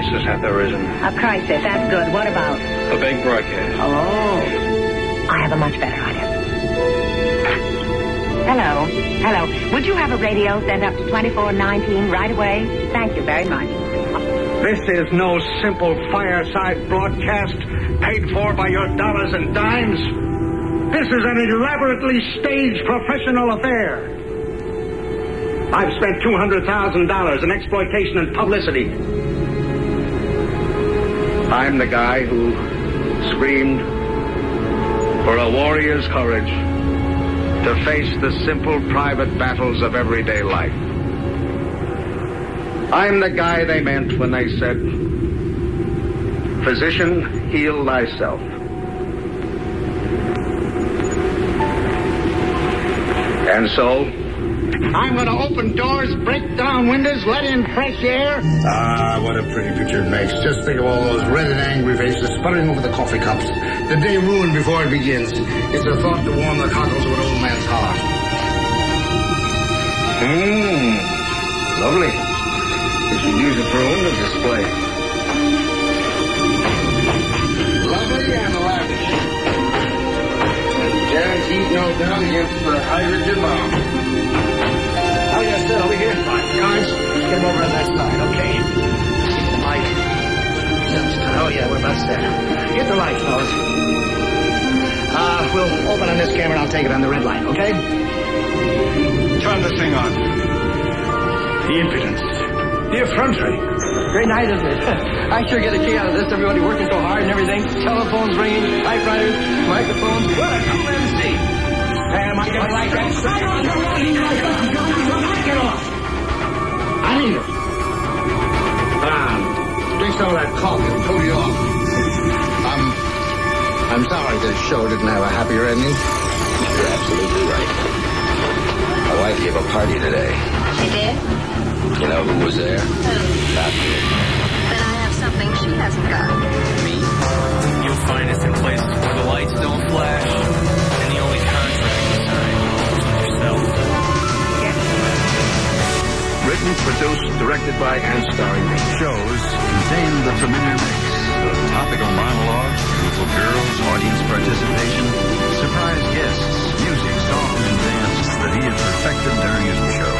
crisis hath arisen. A crisis, that's good. What about? A big broadcast. Oh. I have a much better idea. Hello. Hello. Would you have a radio sent up to 2419 right away? Thank you very much. This is no simple fireside broadcast paid for by your dollars and dimes. This is an elaborately staged professional affair. I've spent $200,000 in exploitation and publicity. I'm the guy who screamed for a warrior's courage to face the simple private battles of everyday life. I'm the guy they meant when they said, physician, heal thyself. And so, I'm going to open doors, break down windows, let in fresh air. Ah, what a pretty picture it makes. Just think of all those red and angry faces sputtering over the coffee cups. The day ruined before it begins. It's a thought to warm the cockles of an old man's heart. Lovely. You should use it for a window display. Lovely and lavish. And guaranteed, no doubt, against the hydrogen bomb. Oh, yes, sir, over here. Guys, get him over on that side, okay? The light. Oh, yeah, we're about there. Get the light, fellas. We'll open on this camera and I'll take it on the red light, okay? Turn this thing on. The impudence. The effrontery. Great night, isn't it? I sure get a kick out of this. Everybody working so hard and everything. Telephones ringing, typewriters, microphones. What a cool MC. Am I going to like that? Get off. I need it. Drink some of that coffee and cool you off. I'm sorry this show didn't have a happier ending. You're absolutely right. My wife gave a party today. She did? You know who was there? Who? Not me. Then I have something she hasn't got. Me? You'll find us in places where the lights don't flash, and the only contract you sign is with yourself. Written, produced, directed by, and starring me. Shows contain the familiar mix of topical monologues, beautiful girls, audience participation, surprise guests, music, song, and dance that he had perfected during his shows.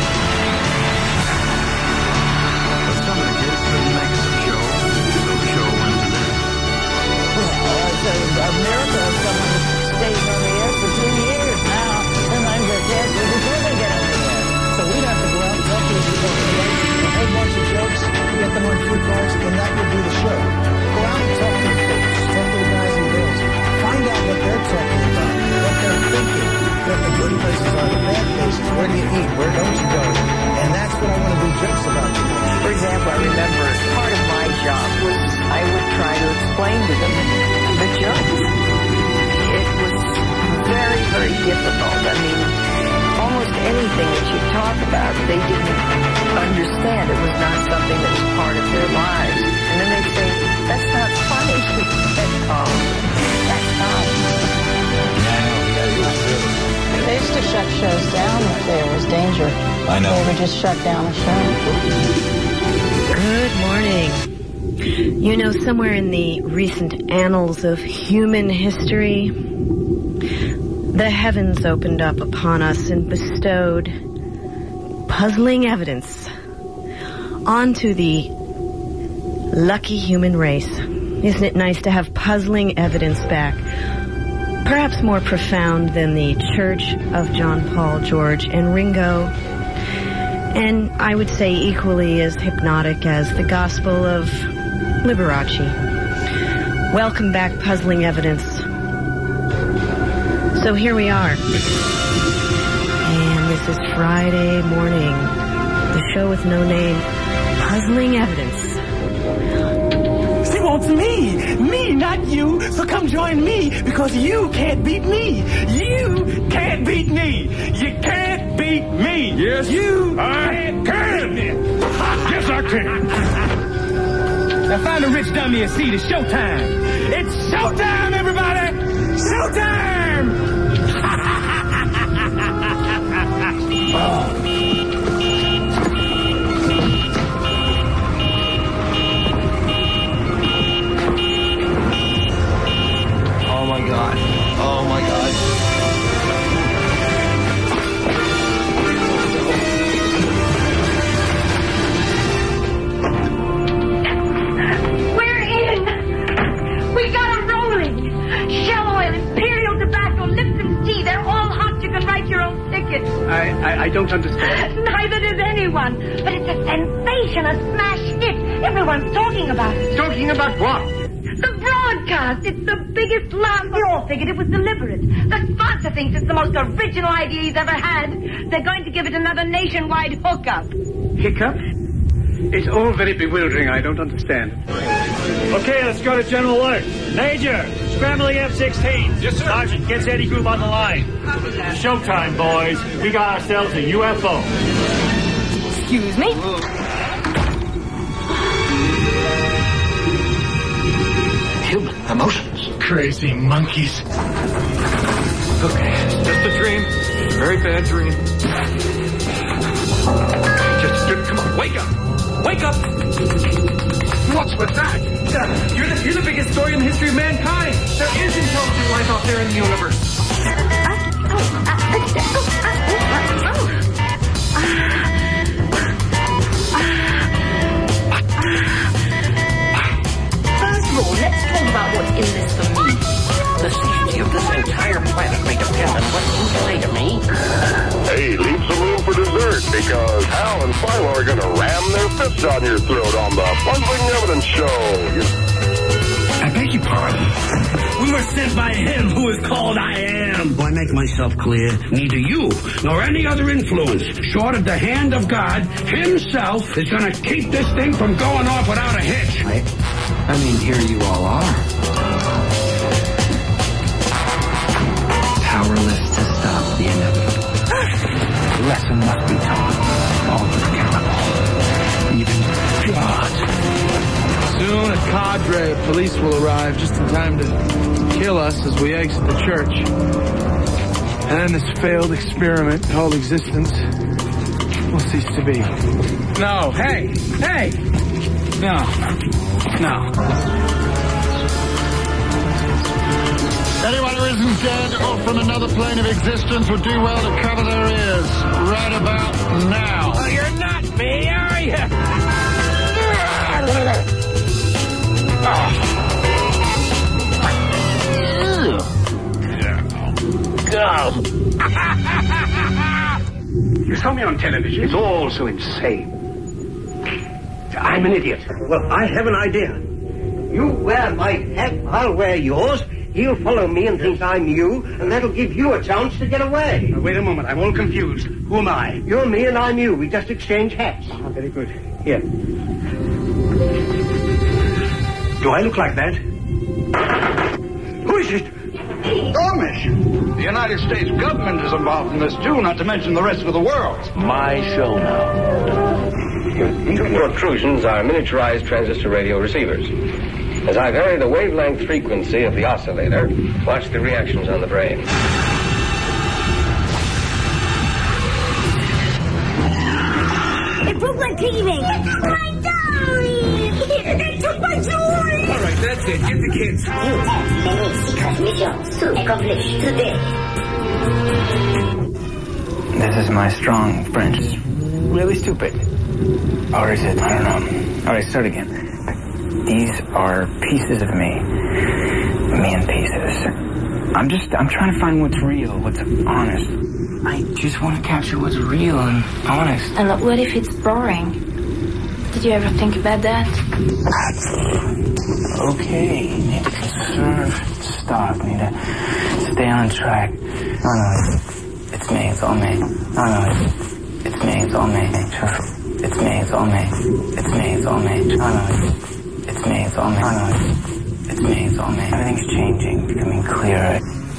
But some of the kids couldn't make it to the show, so the show went to them. Well, it's a miracle if someone stays on the air for 2 years now. Sometimes they're canceled before they get on the air. So we'd have to go out and talk to these people today, a whole bunch of jokes, get them on cue cards, and that would be the show. Go out and talk to the folks, talk to the guys and girls, find out what they're talking about, what they're thinking, what the good places are, the bad places, where do you eat, where don't you go, and that's what I want to do jokes about today. For example, I remember part of my job was I would try to explain to them the jokes. It was very, very difficult. I mean, almost anything that you talk about, they didn't understand. It was not something that was part of their lives. And then they'd say, that's not funny. That's not. They used to shut shows down if there was danger. I know. They would just shut down a show. Good morning. You know, somewhere in the recent annals of human history, the heavens opened up upon us and bestowed puzzling evidence onto the lucky human race. Isn't it nice to have puzzling evidence back? Perhaps more profound than the Church of John Paul, George, and Ringo. And I would say equally as hypnotic as the Gospel of Liberace. Welcome back, puzzling evidence. So here we are. And this is Friday morning. The show with no name. Puzzling evidence. She wants me. Me, not you. So come join me because you can't beat me. You can't beat me. You can't beat me. Yes, you I can. Yes, I can. Now find a rich dummy and see the showtime. It's showtime, everybody. Showtime. my God. Oh, my God. We're in. We got them rolling. Shell oil, Imperial tobacco, Lipton tea. They're all hot. You can write your own ticket. I don't understand. Neither does anyone. But it's a sensation, a smash hit. Everyone's talking about it. Talking about what? The broadcast. It's the biggest laugh. We all figured it was deliberate. The sponsor thinks it's the most original idea he's ever had. They're going to give it another nationwide hookup. Hiccup? It's all very bewildering. I don't understand. Okay, let's go to General Alert. Major, scramble the F-16. Yes, sir. Sergeant, get Eddie Group on the line. Showtime, boys. We got ourselves a UFO. Excuse me? Human emotions. Crazy monkeys. Okay, it's just a dream. Very bad dream. Just come on, wake up. Wake up! What's with that? You're the biggest story in the history of mankind. There is intelligent life out there in the universe. First of all, let's talk about what's in this for me. The safety of this entire planet may depend on what you say to me. Hey, leave some room for dessert, because Hal and Philo are going to ram their fists down your throat on the Puzzling Evidence Show. I beg your pardon. We were sent by him who is called I Am. Do I make myself clear? Neither you nor any other influence, short of the hand of God himself, is going to keep this thing from going off without a hitch. I mean, here you all are. Powerless to stop the inevitable. The lesson must be taught. All is accountable. Even God. Soon a cadre of police will arrive just in time to kill us as we exit the church. And then this failed experiment called existence will cease to be. No, hey! No. Anyone who isn't dead or from another plane of existence would do well to cover their ears right about now. Oh, you're not me, are you? You saw me on television. It's all so insane. I'm an idiot. Well, I have an idea. You wear my hat, I'll wear yours. He'll follow me and think I'm you, and that'll give you a chance to get away. Now, wait a moment. I'm all confused. Who am I? You're me and I'm you. We just exchange hats. Oh, very good. Here. Do I look like that? Who is it? Dormish. The United States government is involved in this, too, not to mention the rest of the world. My show now. Two protrusions are miniaturized transistor radio receivers. As I vary the wavelength frequency of the oscillator, watch the reactions on the brain. They broke my TV. They took my diary. They took my jewelry. All right, that's it. Get the kids. Transmission to accomplish today. This is my strong French. It's really stupid. Or is it? I don't know. All right, start again. These are pieces of me. Me in pieces. I'm trying to find what's real, what's honest. I just want to capture what's real and honest. And what if it's boring? Did you ever think about that? Okay, need to conserve, stop, need to stay on track. No, it's me, it's all me. No, it's me, it's all me. It's me, it's all me. It's me, it's all me. No, it's me, it's all me. It's me, it's all me. Everything's changing, becoming clearer.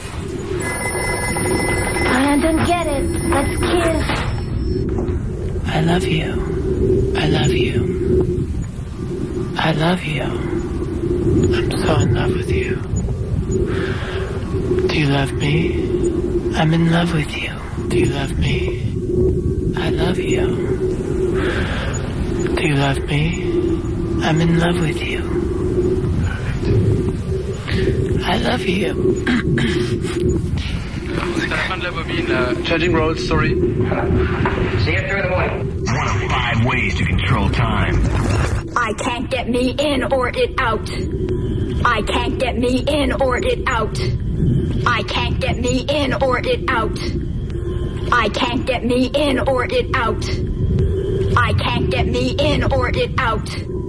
I don't get it. Let's kiss. I love you. I love you. I love you. I'm so in love with you. Do you love me? I'm in love with you. Do you love me? I love you. Do you love me? I'm in love with you. I I love you. Changing roads, sorry. See you through the morning. One of 5 ways to control time. I can't get me in or it out. I can't get me in or it out. I can't get me in or it out. I can't get me in or it out. I can't get me in or it out.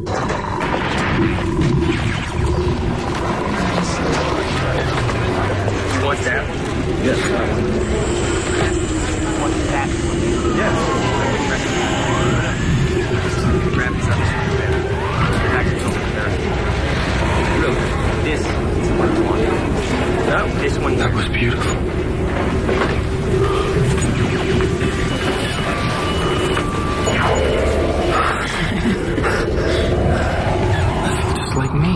You want that? Yes. Want that? Yes. Grab this up. Look, this is what I want. No, this one. That was beautiful. Just like me.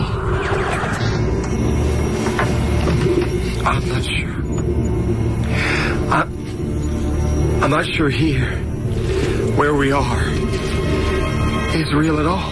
I'm not sure. I'm not sure here, where we are, is real at all.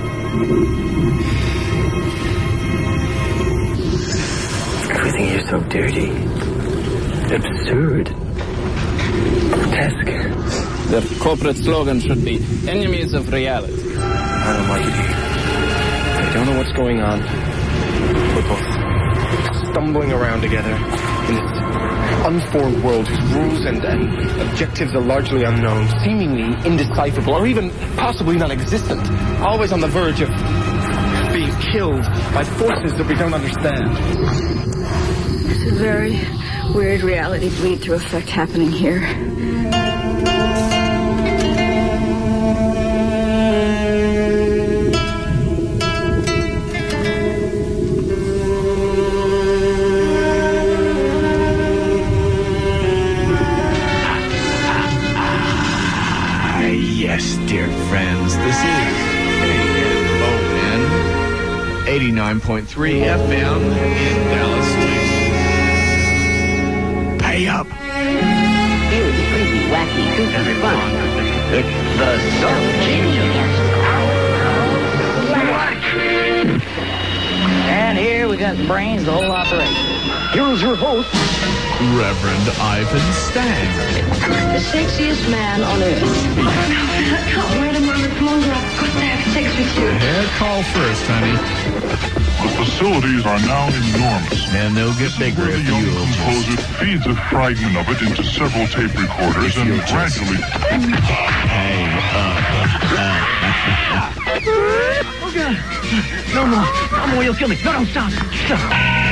Everything here is so dirty, absurd, grotesque. Their corporate slogan should be enemies of reality. I don't like it here. I don't know what's going on. We're both stumbling around together in this unformed world whose rules and objectives are largely unknown, seemingly indecipherable, or even possibly non-existent, always on the verge of being killed by forces that we don't understand. There's a very weird reality bleed-through effect happening here. Yes, dear friends, this is AMON 89.3 FM in Dallas, Texas. Pay up. Here is crazy, wacky, goofy fun. It's the Soul Genius. And here we got the brains, the whole operation. Here's your host, Reverend Ivan Stang. the sexiest man on earth. I can't wait a moment longer. I've got to have sex with you. Hair call first, honey. The facilities are now enormous. And they'll get bigger if The young you composer feeds a fragment of it into several tape recorders and gradually... Oh, God. No more. No more. You'll kill me. No, stop. Stop.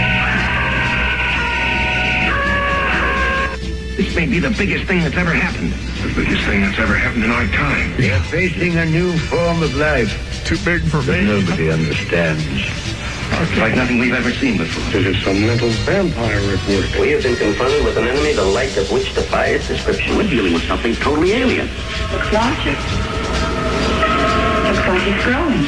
This may be the biggest thing that's ever happened. The biggest thing that's ever happened in our time. We are facing a new form of life. Too big for that me. nobody understands. It's like nothing we've ever seen before. This is some mental vampire at work. We have been confronted with an enemy the like of which defies description. We're dealing with something totally alien. Looks larger. Looks like it's growing.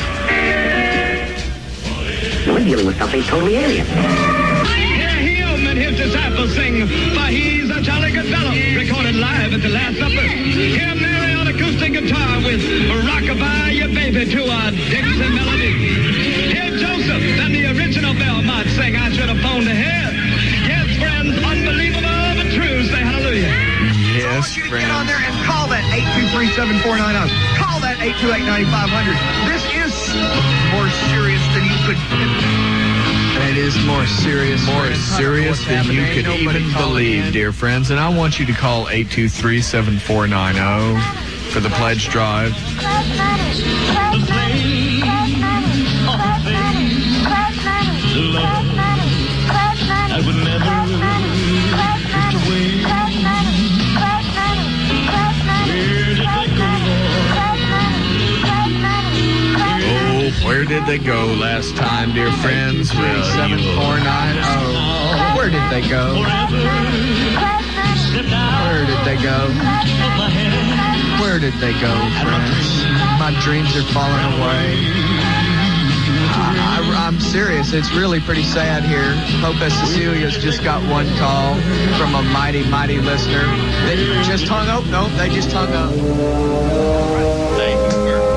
We're dealing with something totally alien. Hear him and his disciples sing, for he's a jolly good fellow, recorded live at the Last Supper. Hear him there on acoustic guitar with Rockabye Your Baby to a Dixie melody. Hear Joseph and the original Belmont sing, I should have phoned ahead. Yes, friends, unbelievable but true, say hallelujah. Yes, friends. Get on there and call that 823-7490. Call that 828-9500. This is more serious than you could... It is more serious than you could even believe, dear friends. And I want you to call 823-7490 for the pledge drive. Where did they go last time, dear friends? 7490. Where did they go? Where did they go? Where did they go, friends? My dreams are falling away. I'm serious. It's really pretty sad here. Hope Cecilia's just got one call from a mighty, mighty listener. They just hung up. No, they just hung up. Thank you very much.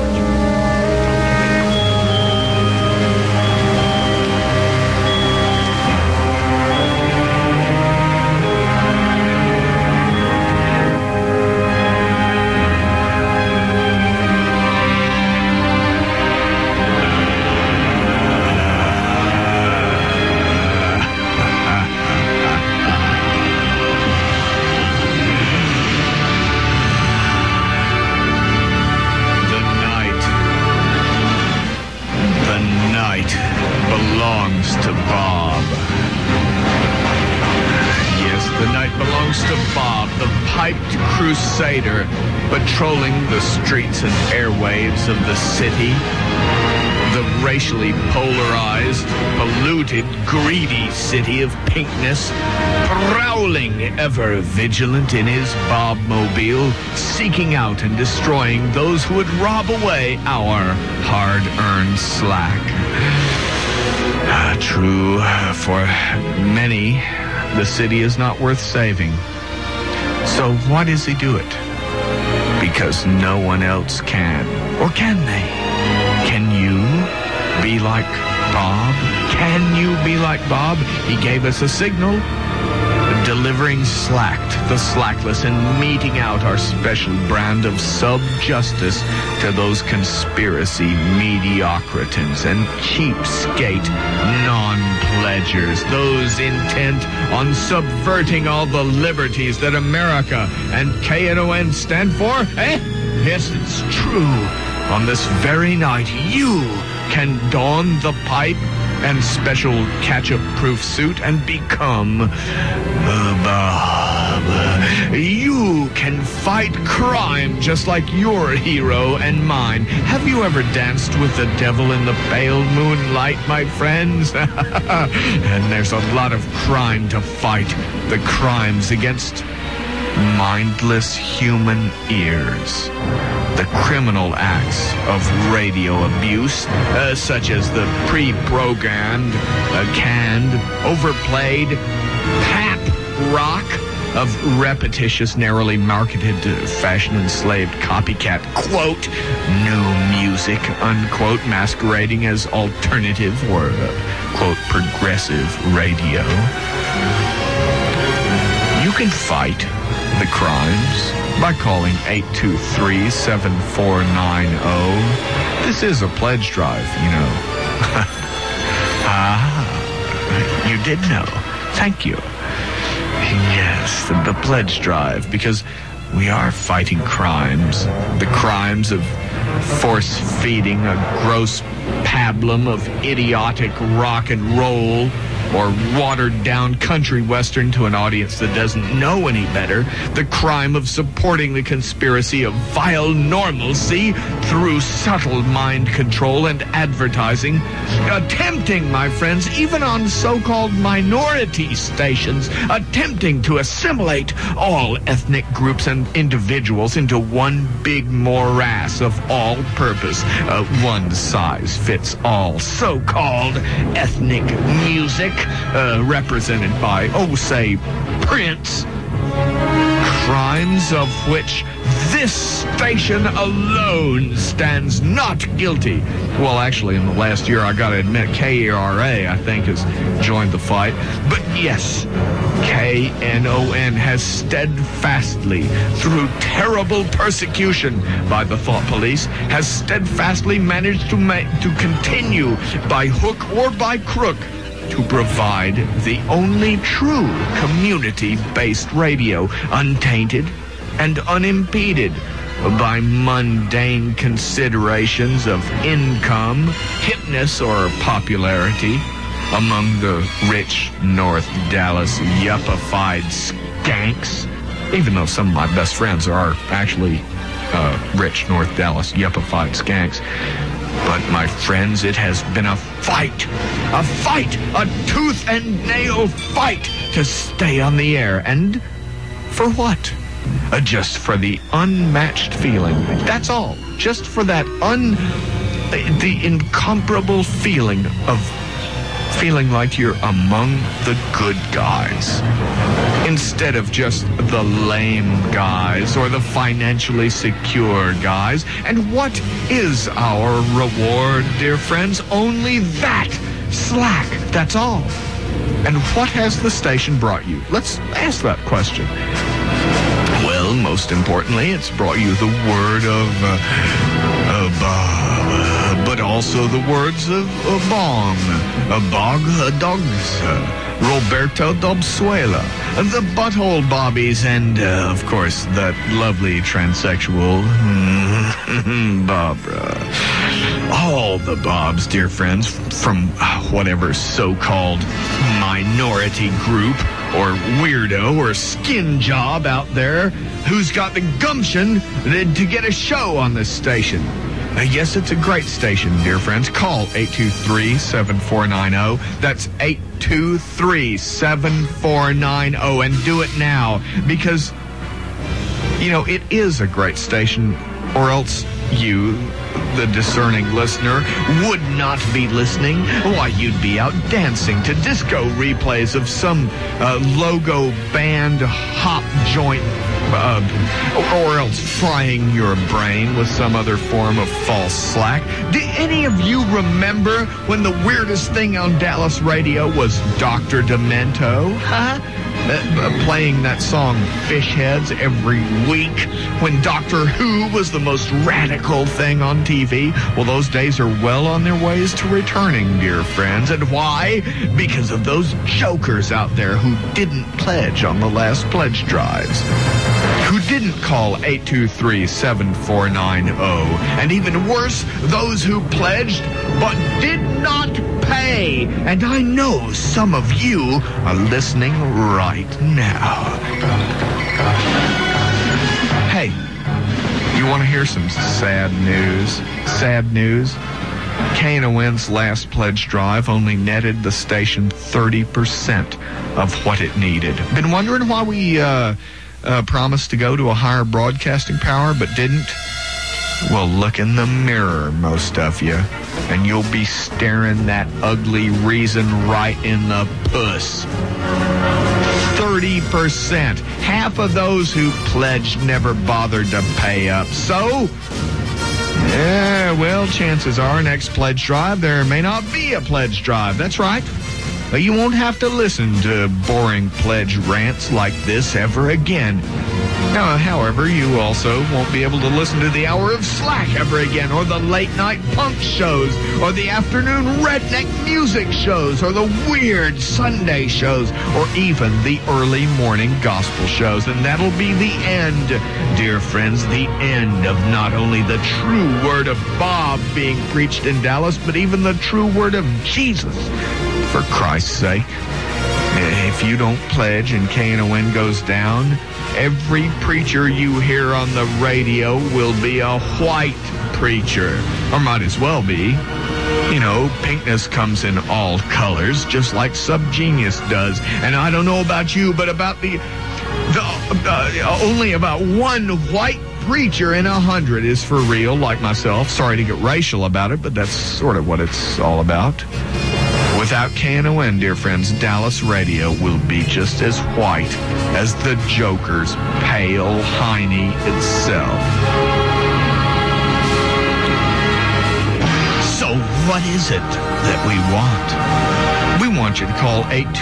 ghost of Bob, the piped crusader, patrolling the streets and airwaves of the city. The racially polarized, polluted, greedy city of pinkness, prowling, ever vigilant in his Bobmobile, seeking out and destroying those who would rob away our hard-earned slack. True, for many, the city is not worth saving. So why does he do it? Because no one else can. Or can they? Can you be like Bob? Can you be like Bob? He gave us a signal. Delivering the slackless, and meting out our special brand of sub-justice to those conspiracy mediocritans and cheapskate non-pledgers, those intent on subverting all the liberties that America and KNON stand for. Yes, it's true. On this very night, you can don the pipe and special ketchup-proof suit and become Bob. You can fight crime just like your hero and mine. Have you ever danced with the devil in the pale moonlight, my friends? And there's a lot of crime to fight. The crimes against mindless human ears. The criminal acts of radio abuse, such as the pre-programmed, canned, overplayed pap rock of repetitious, narrowly marketed, fashion-enslaved copycat, quote, new music, unquote, masquerading as alternative or, quote, progressive radio. You can fight the crimes by calling 823-7490. This is a pledge drive, you know. You did know. Thank you. Yes, the pledge drive, because we are fighting crimes. The crimes of force-feeding a gross pablum of idiotic rock and roll, or watered-down country western to an audience that doesn't know any better. The crime of supporting the conspiracy of vile normalcy through subtle mind control and advertising. Attempting, my friends, even on so-called minority stations, attempting to assimilate all ethnic groups and individuals into one big morass of all-purpose, one-size-fits-all so-called ethnic music, represented by, say, Prince. Crimes of which this station alone stands not guilty. Well, actually, in the last year, I gotta admit, KERA, I think, has joined the fight. But yes, KNON has steadfastly, through terrible persecution by the thought police, has steadfastly managed to continue, by hook or by crook, to provide the only true community-based radio, untainted and unimpeded by mundane considerations of income, hipness, or popularity among the rich North Dallas yuppified skanks, even though some of my best friends are actually rich North Dallas yuppified skanks. But, my friends, it has been a fight, a tooth and nail fight to stay on the air. And for what? Just for the unmatched feeling. That's all. Just for that the incomparable feeling of feeling like you're among the good guys, instead of just the lame guys or the financially secure guys. And what is our reward, dear friends? Only that slack. That's all. And what has the station brought you? Let's ask that question. Well, most importantly, it's brought you the word of Bob, but also the words of Bong, Bog Dogs, Roberto Dobsuela, the Butthole Bobbies, and, of course, that lovely transsexual Barbara. all the Bobs, dear friends, from whatever so-called minority group or weirdo or skin job out there who's got the gumption to get a show on this station. Yes, it's a great station, dear friends. Call 823-7490. That's 823-7490, and do it now, because, you know, it is a great station, or else you, the discerning listener, would not be listening. Why, you'd be out dancing to disco replays of some logo band hop joint, or else frying your brain with some other form of false slack. Do any of you remember when the weirdest thing on Dallas radio was Dr. Demento? Huh? Playing that song Fish Heads every week when Doctor Who was the most radical thing on TV. Well, those days are well on their ways to returning, dear friends. And why? Because of those jokers out there who didn't pledge on the last pledge drives, who didn't call 823-7490, and even worse, those who pledged but did not pay. And I know some of you are listening right now. Hey, you want to hear some sad news? Sad news? KNON's last pledge drive only netted the station 30% of what it needed. Been wondering why we promised to go to a higher broadcasting power but didn't? Well, look in the mirror, most of you, and you'll be staring that ugly reason right in the puss. 30%. Half of those who pledged never bothered to pay up. So, yeah, well, chances are next pledge drive there may not be a pledge drive. That's right. But you won't have to listen to boring pledge rants like this ever again. Now, however, you also won't be able to listen to the Hour of Slack ever again, or the late-night punk shows, or the afternoon redneck music shows, or the weird Sunday shows, or even the early morning gospel shows. And that'll be the end, dear friends, the end of not only the true word of Bob being preached in Dallas, but even the true word of Jesus, for Christ's sake. If you don't pledge and KNON goes down, every preacher you hear on the radio will be a white preacher. Or might as well be. You know, pinkness comes in all colors, just like Subgenius does. And I don't know about you, but about only about one white preacher in 100 is for real, like myself. Sorry to get racial about it, but that's sort of what it's all about. Without KNON, dear friends, Dallas radio will be just as white as the Joker's pale hiney itself. So what is it that we want? We want you to call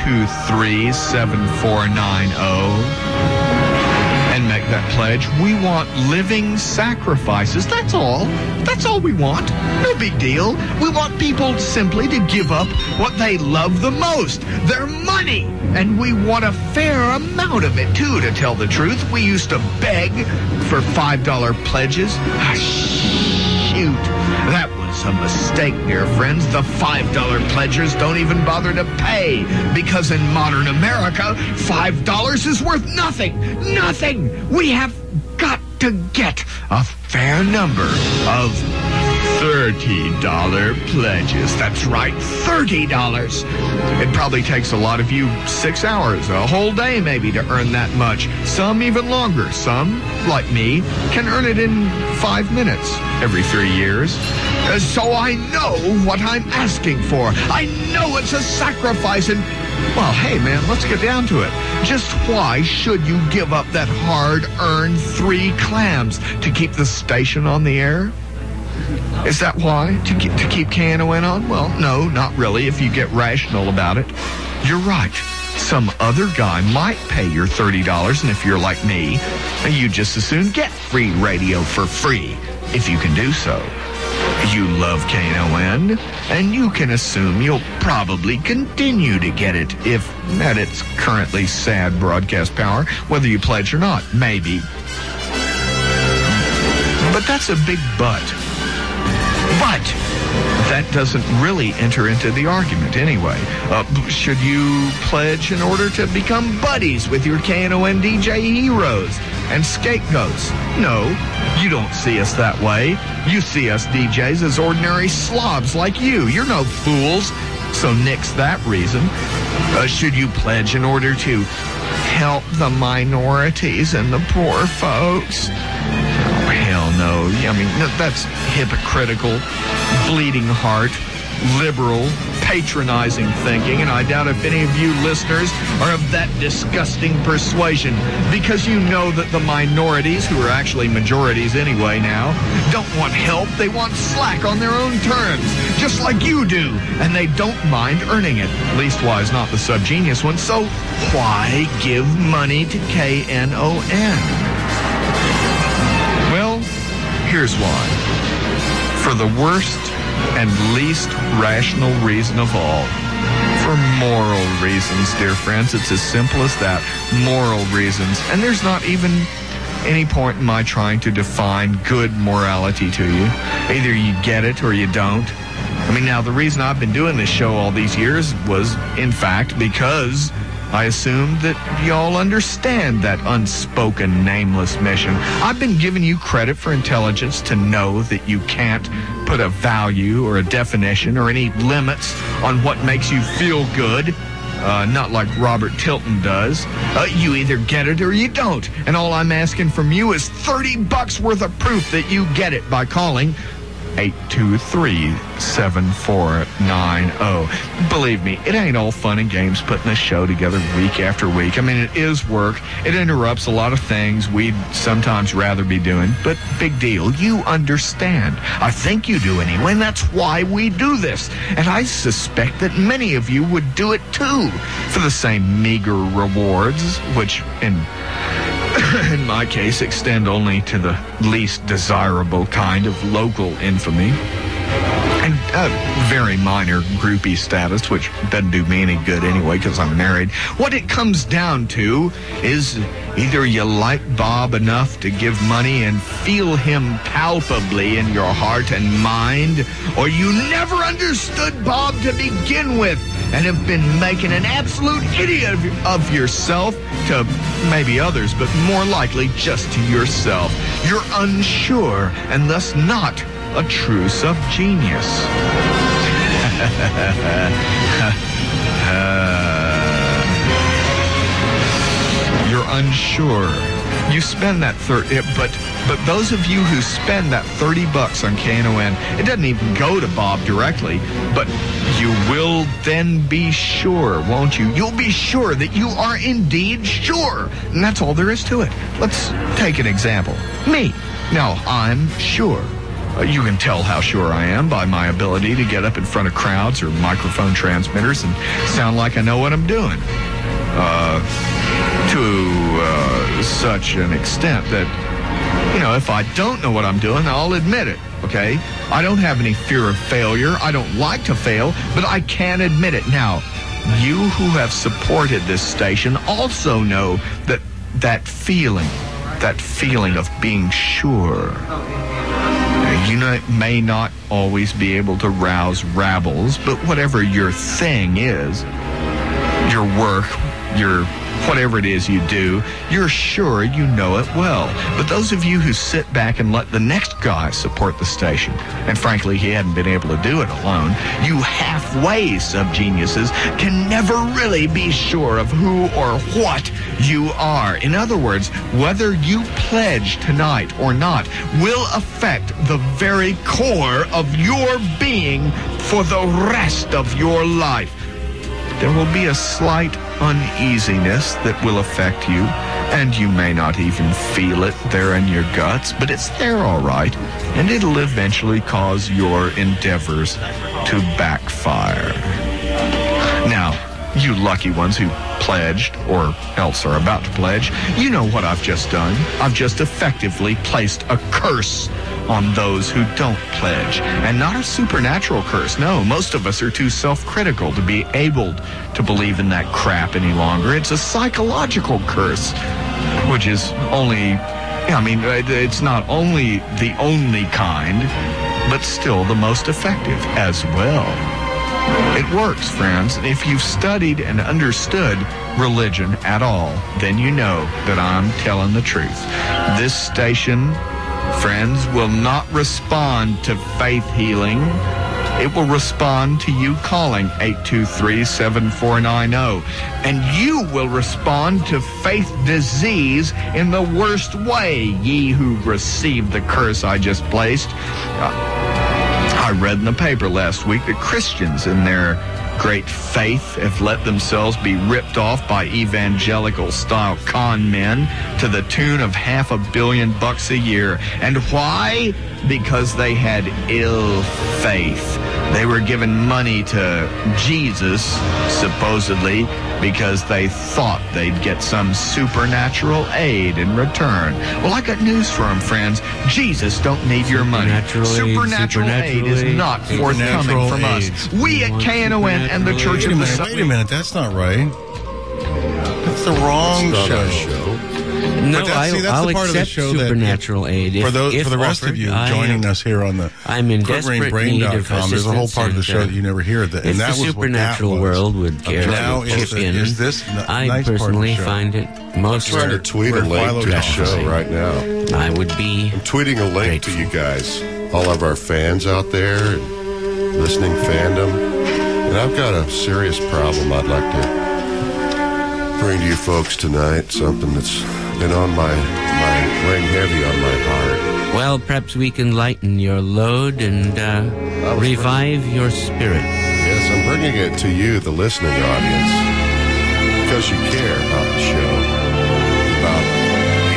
823-7490 and make that pledge. We want living sacrifices. That's all. That's all we want. No big deal. We want people simply to give up what they love the most, their money. And we want a fair amount of it, too, to tell the truth. We used to beg for $5 pledges. Shoot. That was a mistake, dear friends. The $5 pledgers don't even bother to pay, because in modern America, $5 is worth nothing. Nothing. We have got to get a fair number of $30 pledges. That's right, $30. It probably takes a lot of you 6 hours, a whole day maybe, to earn that much. Some even longer. Some, like me, can earn it in 5 minutes every 3 years. So I know what I'm asking for. I know it's a sacrifice, and, well, hey, man, let's get down to it. Just why should you give up that hard-earned 3 clams to keep the station on the air? Is that why? To keep KNON on? Well, no, not really, if you get rational about it. You're right. Some other guy might pay your $30, and if you're like me, you just as soon get free radio for free, if you can do so. You love KNON, and you can assume you'll probably continue to get it if at its currently sad broadcast power, whether you pledge or not. Maybe. But that's a big but. But that doesn't really enter into the argument anyway. Should you pledge in order to become buddies with your KNON DJ heroes and scapegoats? No, you don't see us that way. You see us DJs as ordinary slobs like you. You're no fools, so nix that reason. Should you pledge in order to help the minorities and the poor folks? Oh, hell no. I mean, that's hypocritical, bleeding heart, liberal, patronizing thinking, and I doubt if any of you listeners are of that disgusting persuasion, because you know that the minorities, who are actually majorities anyway now, don't want help. They want slack on their own terms, just like you do, and they don't mind earning it. Leastwise, not the subgenius ones, so why give money to KNON? Well, here's why. For the worst and least rational reason of all. For moral reasons, dear friends. It's as simple as that. Moral reasons. And there's not even any point in my trying to define good morality to you. Either you get it or you don't. I mean, now, the reason I've been doing this show all these years was, in fact, because I assumed that y'all understand that unspoken, nameless mission. I've been giving you credit for intelligence to know that you can't put a value or a definition or any limits on what makes you feel good, not like Robert Tilton does. You either get it or you don't. And all I'm asking from you is $30 worth of proof that you get it by calling 823-7490. Believe me, it ain't all fun and games putting this show together week after week. I mean, it is work. It interrupts a lot of things we'd sometimes rather be doing, but big deal. You understand. I think you do anyway, and that's why we do this. And I suspect that many of you would do it too, for the same meager rewards, which in my case, extend only to the least desirable kind of local infamy. And very minor groupie status, which doesn't do me any good anyway because I'm married. What it comes down to is either you like Bob enough to give money and feel him palpably in your heart and mind, or you never understood Bob to begin with and have been making an absolute idiot of yourself to maybe others, but more likely just to yourself. You're unsure and thus not a true subgenius. You're unsure. You spend that but those of you who spend that $30 on KNON, it doesn't even go to Bob directly, but you will then be sure, won't you? You'll be sure that you are indeed sure. And that's all there is to it. Let's take an example. Me. Now, I'm sure. You can tell how sure I am by my ability to get up in front of crowds or microphone transmitters and sound like I know what I'm doing. To such an extent that, you know, if I don't know what I'm doing, I'll admit it, okay? I don't have any fear of failure. I don't like to fail, but I can admit it. Now, you who have supported this station also know that feeling of being sure. You may not always be able to rouse rabbles, but whatever your thing is, your work, your whatever it is you do, you're sure you know it well. But those of you who sit back and let the next guy support the station, and frankly, he hadn't been able to do it alone, you halfway subgeniuses can never really be sure of who or what you are. In other words, whether you pledge tonight or not will affect the very core of your being for the rest of your life. There will be a slight uneasiness that will affect you, and you may not even feel it there in your guts, but it's there all right, and it'll eventually cause your endeavors to backfire. Now, you lucky ones who pledged, or else are about to pledge, you know what I've just done. I've just effectively placed a curse on those who don't pledge. And not a supernatural curse. No, most of us are too self-critical to be able to believe in that crap any longer. It's a psychological curse, which is only, I mean, it's not only the only kind, but still the most effective as well. It works, friends, and if you've studied and understood religion at all, then you know that I'm telling the truth. This station, friends, will not respond to faith healing. It will respond to you calling 823-7490. And you will respond to faith disease in the worst way, ye who received the curse I just placed. I read in the paper last week that Christians in their great faith have let themselves be ripped off by evangelical-style con men to the tune of $500 million a year. And why? Because they had ill faith. They were giving money to Jesus, supposedly, because they thought they'd get some supernatural aid in return. Well, I got news for them, friends. Jesus don't need your money. Supernatural aid is not forthcoming from us. We at KNON and the Church of the Sun. Wait a minute, that's not right. That's the wrong show. No, that's the part of the show supernatural aid. For the rest of you joining us here on the QuiveringBrain.com, there's a whole part of the show that you never hear. And if the supernatural world would care to chip in, I personally find it most. I'm trying to tweet a link to the show right now. I would be. I'm tweeting a link to you guys, all of our fans out there, and listening fandom. And I've got a serious problem I'd like to bring to you folks tonight, something that's been on weighing heavy on my heart. Well, perhaps we can lighten your load and revive your spirit. Yes, I'm bringing it to you, the listening audience, because you care about the show, about the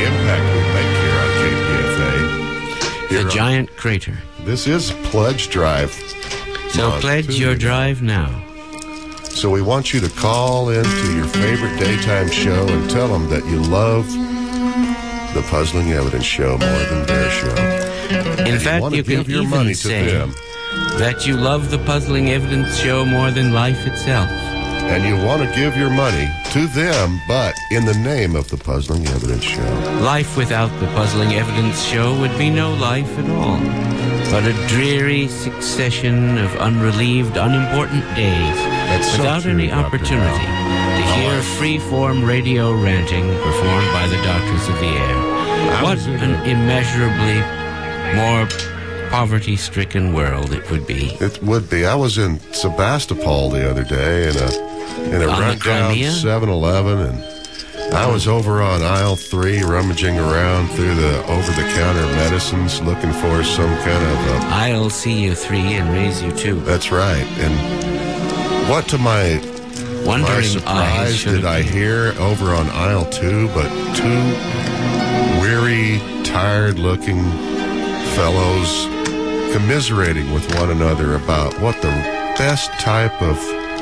impact we make here on KPFA. The giant crater. This is Pledge Drive. So pledge your drive now. So we want you to call into your favorite daytime show and tell them that you love the Puzzling Evidence Show more than their show. In fact, you can even say that you love the Puzzling Evidence Show more than life itself. And you want to give your money to them, but in the name of the Puzzling Evidence Show. Life without the Puzzling Evidence Show would be no life at all, but a dreary succession of unrelieved, unimportant days without any opportunity to hear free-form radio ranting performed by the Doctors of the Air. What an immeasurably more poverty-stricken world it would be. It would be. I was in Sebastopol the other day in a rundown 7-Eleven, and I was over on aisle 3 rummaging around through the over-the-counter medicines looking for some kind of I'll see you 3 and raise you 2. That's right. And what to my surprise did I hear over on aisle 2 but 2 weary, tired-looking fellows commiserating with one another about what the best type of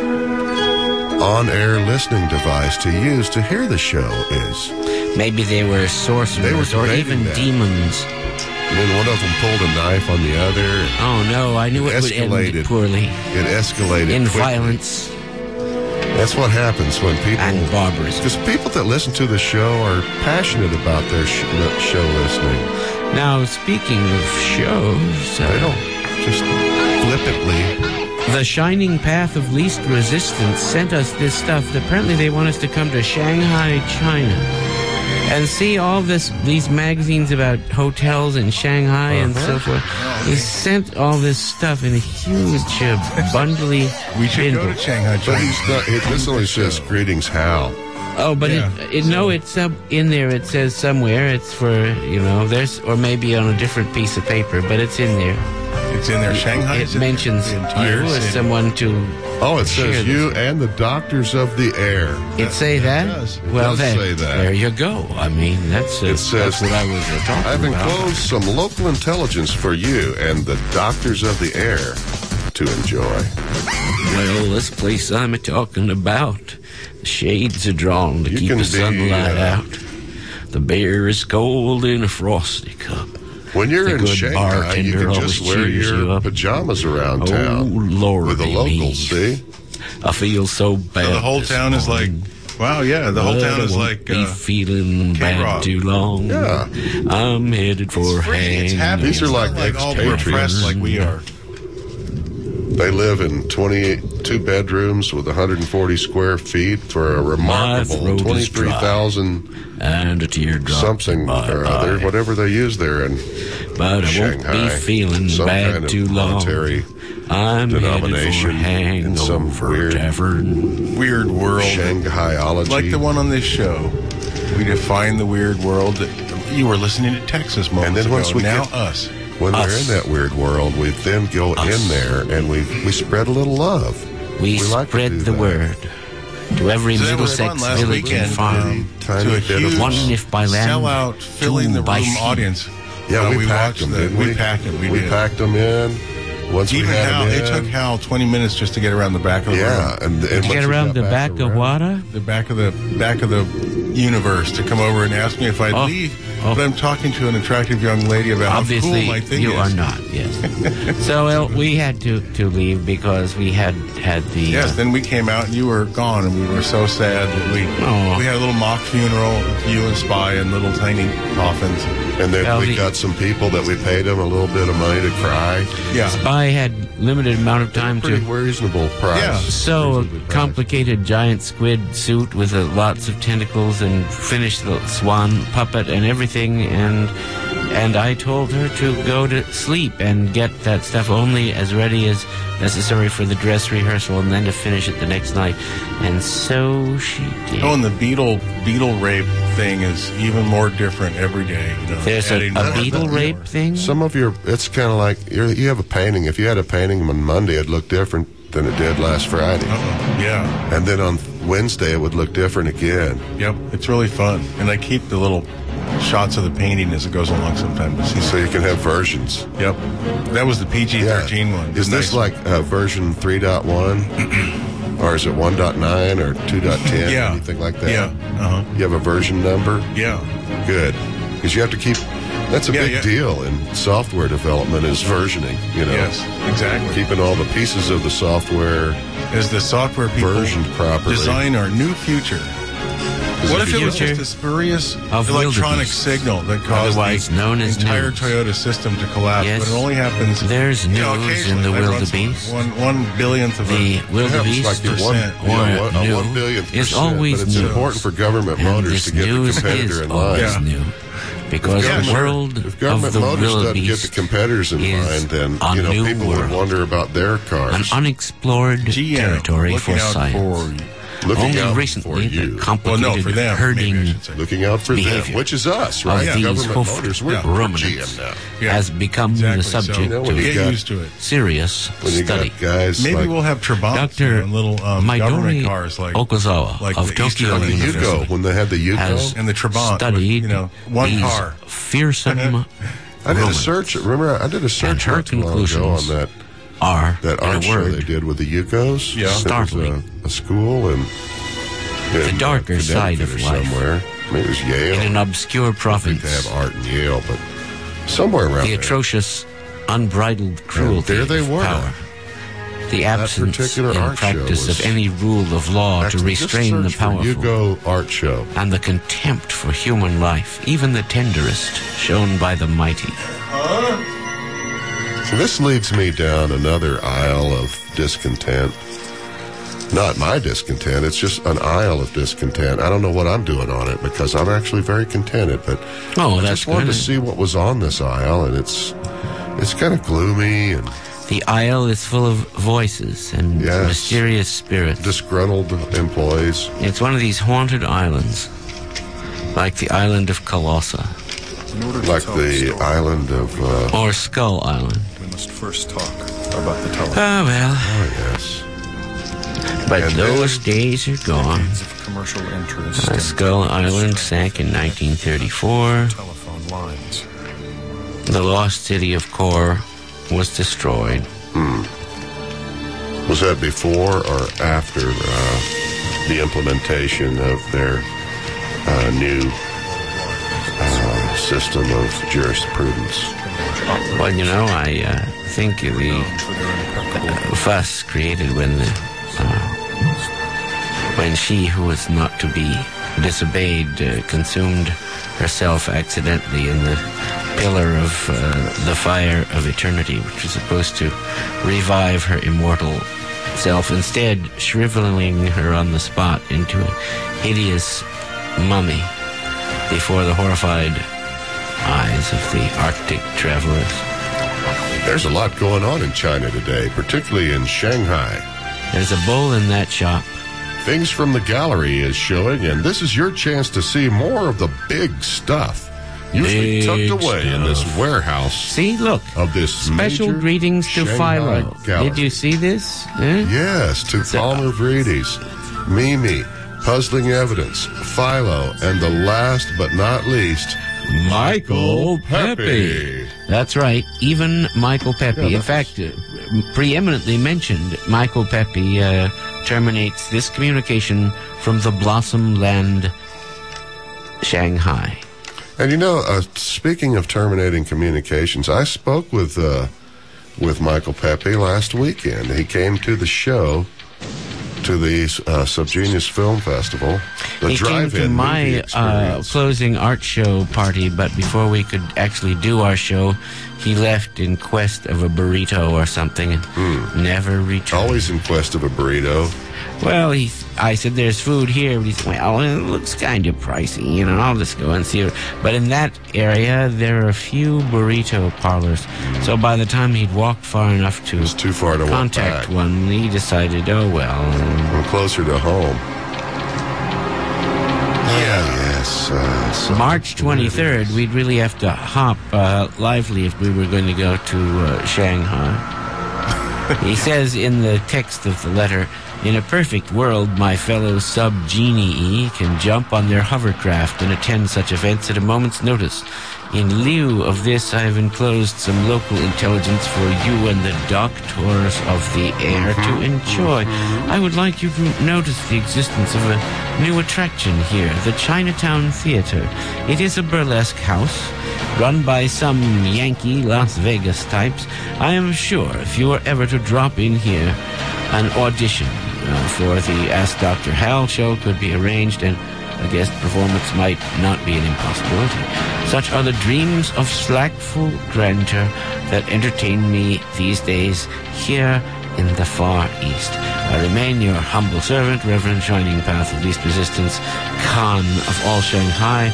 on-air listening device to use to hear the show is. Maybe they were sorcerers or even demons. And then one of them pulled a knife on the other. Oh no, I knew it would end poorly. It escalated in quickly. Violence. That's what happens when people... And barbarism. Because people that listen to the show are passionate about their show listening. Now, speaking of shows... they don't just flippantly... The Shining Path of Least Resistance sent us this stuff. Apparently they want us to come to Shanghai, China, and see all these magazines about hotels in Shanghai and so forth. They sent all this stuff in a huge bundly. We should go to Shanghai, China. But he's not, this only says greetings, Hal. Oh, but it's in there. It says somewhere it's for, there's, or maybe on a different piece of paper, but it's in there. It's in there. Shanghai. It mentions you as someone to. Oh, it says you and the Doctors of the Air. It say that? Well, then, say that. There you go. I mean, that's what I was talking about. I've enclosed some local intelligence for you and the Doctors of the Air to enjoy. Well, this place I'm talking about, the shades are drawn to keep the sunlight out. The beer is cold in a frosty cup. When you're in Shanghai, you can just wear your pajamas around town. Oh, Lord, with the locals, see? I feel so bad. So the whole town is like Wow, yeah, the whole town is like be feeling bad too long. Yeah, I'm headed for hang. It's happy. These are like all repressed like we are. They live in 22 bedrooms with 140 square feet for a remarkable 23,000 and a teardrop something or other, whatever they use there in but Shanghai. I won't be feeling some bad kind of too monetary long. I'm denomination in some weird world. Shanghaiology. Like the one on this show. We define the weird world. You were listening to Texas moments and then once ago. We now get, us. When we're in that weird world, we then go in there and we spread a little love. We spread the word to every Middlesex village and farm. To a huge one if by land, sellout, filling the room audience. Yeah, we packed them, didn't we? We packed them. We packed them in. Once even we had Hal, them in, it took Hal 20 minutes just to get around the back of the room. Yeah, and get around the back of what? The back of the universe to come over and ask me if I'd leave. But I'm talking to an attractive young lady about obviously how cool my thing you is. are not. Yes. So we had to leave because we had the. Yes. Then we came out and you were gone, and we were so sad that we had a little mock funeral with you and Spy in little tiny coffins. And then we got some people that we paid them a little bit of money to cry. Yeah. Spy had limited amount of time to reasonable price. Yeah. So a complicated giant squid suit with lots of tentacles and finish the swan puppet and everything, and I told her to go to sleep and get that stuff only as ready as necessary for the dress rehearsal, and then to finish it the next night. And so she did. Oh, and the beetle rape thing is even more different every day. You know, there's a beetle rape thing? Some of it's kind of like you have a painting. If you had a painting on Monday, it'd look different than it did last Friday. Yeah. And then on Wednesday, it would look different again. Yep. It's really fun. And I keep the little shots of the painting as it goes along sometimes. So you can have versions. Yep. That was the PG-13 one. Is this like version 3.1? Or is it 1.9 or 2.10? Yeah. Anything like that? Yeah. Uh-huh. You have a version number? Yeah. Good. Because you have to keep... That's a big deal in software development is versioning, you know. Yes, exactly. Keeping all the pieces of the software as the software people versioned properly. Design our new future. What if it was just a spurious electronic signal that caused the entire Toyota system to collapse? Yes. But it only happens. There's news in the wildebeest. 1/1000th of the wildebeest like the 1 billionth percent. It's always but it's new. important for government motors to get the competitor in line. Is new. Because the world if government of the motors doesn't get the wildebeest competitors in line, then people would wonder about their cars. An unexplored territory for science. Only recently, the complicated herding looking out for behavior them, which is us, right? Of these motors, we're ruminants has become the subject of used to it. Serious study. Maybe we'll have Trabants Dr. little Maidori cars like Okazawa of Tokyo University Yugo, when they had the Yugo has and the Trabant, studied one car. Fearsome. I did a search. Remember, I did a search not too long ago on that art show they did with the Yukos. Yeah, startling. A school and the darker side of life. Somewhere, maybe it was Yale. In an obscure province. They have art in Yale, but somewhere around the there. atrocious, unbridled cruelty there they of were. Power. The absence in practice of any rule of law to restrain the powerful. Yugo art show. And the contempt for human life, even the tenderest, shown by the mighty. So this leads me down another aisle of discontent. Not my discontent, it's just an aisle of discontent. I don't know what I'm doing on it because I'm actually very contented, but I just wanted to see what was on this aisle, and it's kind of gloomy. And the aisle is full of voices and mysterious spirits. Disgruntled employees. It's one of these haunted islands, like the island of Colossa. Like the island of... or Skull Island. We must first talk about the telephone. Oh, well. Oh, yes. But and those days are gone. Of commercial interest Skull Island sank in 1934. Telephone lines. The lost city of Kor was destroyed. Was that before or after the implementation of their new system of jurisprudence? Well, you know, I think the fuss created when the when she who was not to be disobeyed consumed herself accidentally in the pillar of the fire of eternity, which was supposed to revive her immortal self, instead shriveling her on the spot into a hideous mummy before the horrified eyes of the Arctic travelers. There's a lot going on in China today, particularly in Shanghai. There's a bull in that shop. Things from the Gallery is showing, and this is your chance to see more of the big stuff. Usually tucked away in this warehouse. See, look. Of this special greetings to Shanghai Philo. Gallery. Did you see this? Yes, to Palmer Vredes, Mimi, Puzzling Evidence, Philo, and the last but not least, Michael Pepe. That's right, even Michael Pepe. Yeah, in fact, preeminently mentioned, Michael Pepe terminates this communication from the Blossom Land, Shanghai. And you know, speaking of terminating communications, I spoke with Michael Pepe last weekend. He came to the show, to the Subgenius Film Festival. He came to my closing art show party, but before we could actually do our show, he left in quest of a burrito or something and never returned. Always in quest of a burrito. Well, I said, there's food here. But he said, well, it looks kind of pricey. You know, I'll just go and see it. But in that area, there are a few burrito parlors. So by the time he'd walked far enough to, too far to contact one, he decided, oh, well. I'm closer to home. Yes. March 23rd, we'd really have to hop lively if we were going to go to Shanghai. He says in the text of the letter, in a perfect world, my fellow sub-genii can jump on their hovercraft and attend such events at a moment's notice. In lieu of this, I have enclosed some local intelligence for you and the doctors of the air to enjoy. I would like you to notice the existence of a new attraction here, the Chinatown Theater. It is a burlesque house run by some Yankee Las Vegas types. I am sure if you are ever to drop in here, an audition for the Ask Dr. Hal show could be arranged, and a guest performance might not be an impossibility. Such are the dreams of slackful grandeur that entertain me these days here in the Far East. I remain your humble servant, Reverend Shining Path of Least Resistance, Khan of all Shanghai.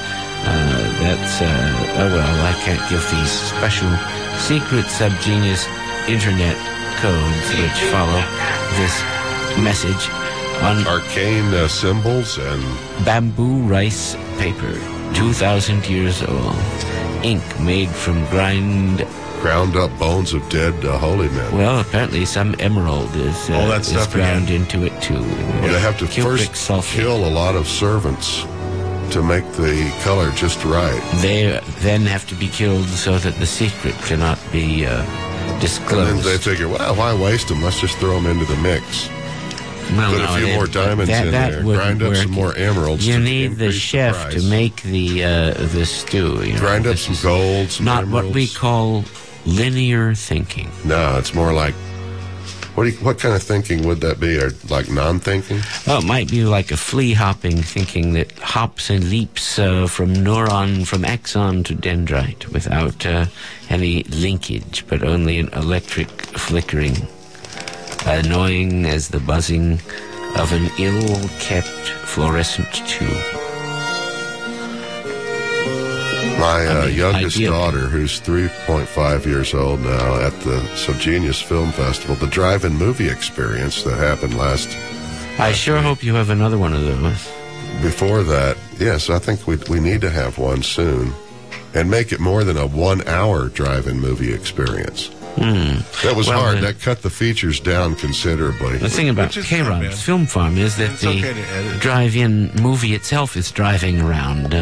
I can't give these special secret subgenius internet codes which follow this message on arcane symbols and bamboo rice paper, 2,000 years old, ink made from ground up bones of dead holy men. Well, apparently some emerald is ground into it too. Well, they have to first kill a lot of servants to make the color just right. They then have to be killed so that the secret cannot be disclosed. And then they figure, well, why waste them? Let's just throw them into the mix. Well, put a few more diamonds in there, grind up some more emeralds. You need the chef to make the stew. You know, grind up some gold, some not emeralds. What we call linear thinking. No, it's more like, what kind of thinking would that be? Or like non-thinking? Well, it might be like a flea-hopping thinking that hops and leaps from neuron, from axon to dendrite without any linkage, but only an electric flickering, annoying as the buzzing of an ill-kept fluorescent tube. My youngest daughter, who's 3.5 years old now, at the Subgenius Film Festival, the drive-in movie experience that happened last I sure week. Hope you have another one of those. Before that, yes, I think we need to have one soon. And make it more than a 1 hour drive-in movie experience. That was hard. That cut the features down considerably. The thing about K-Rod's Film Farm is that the drive-in movie itself is driving around.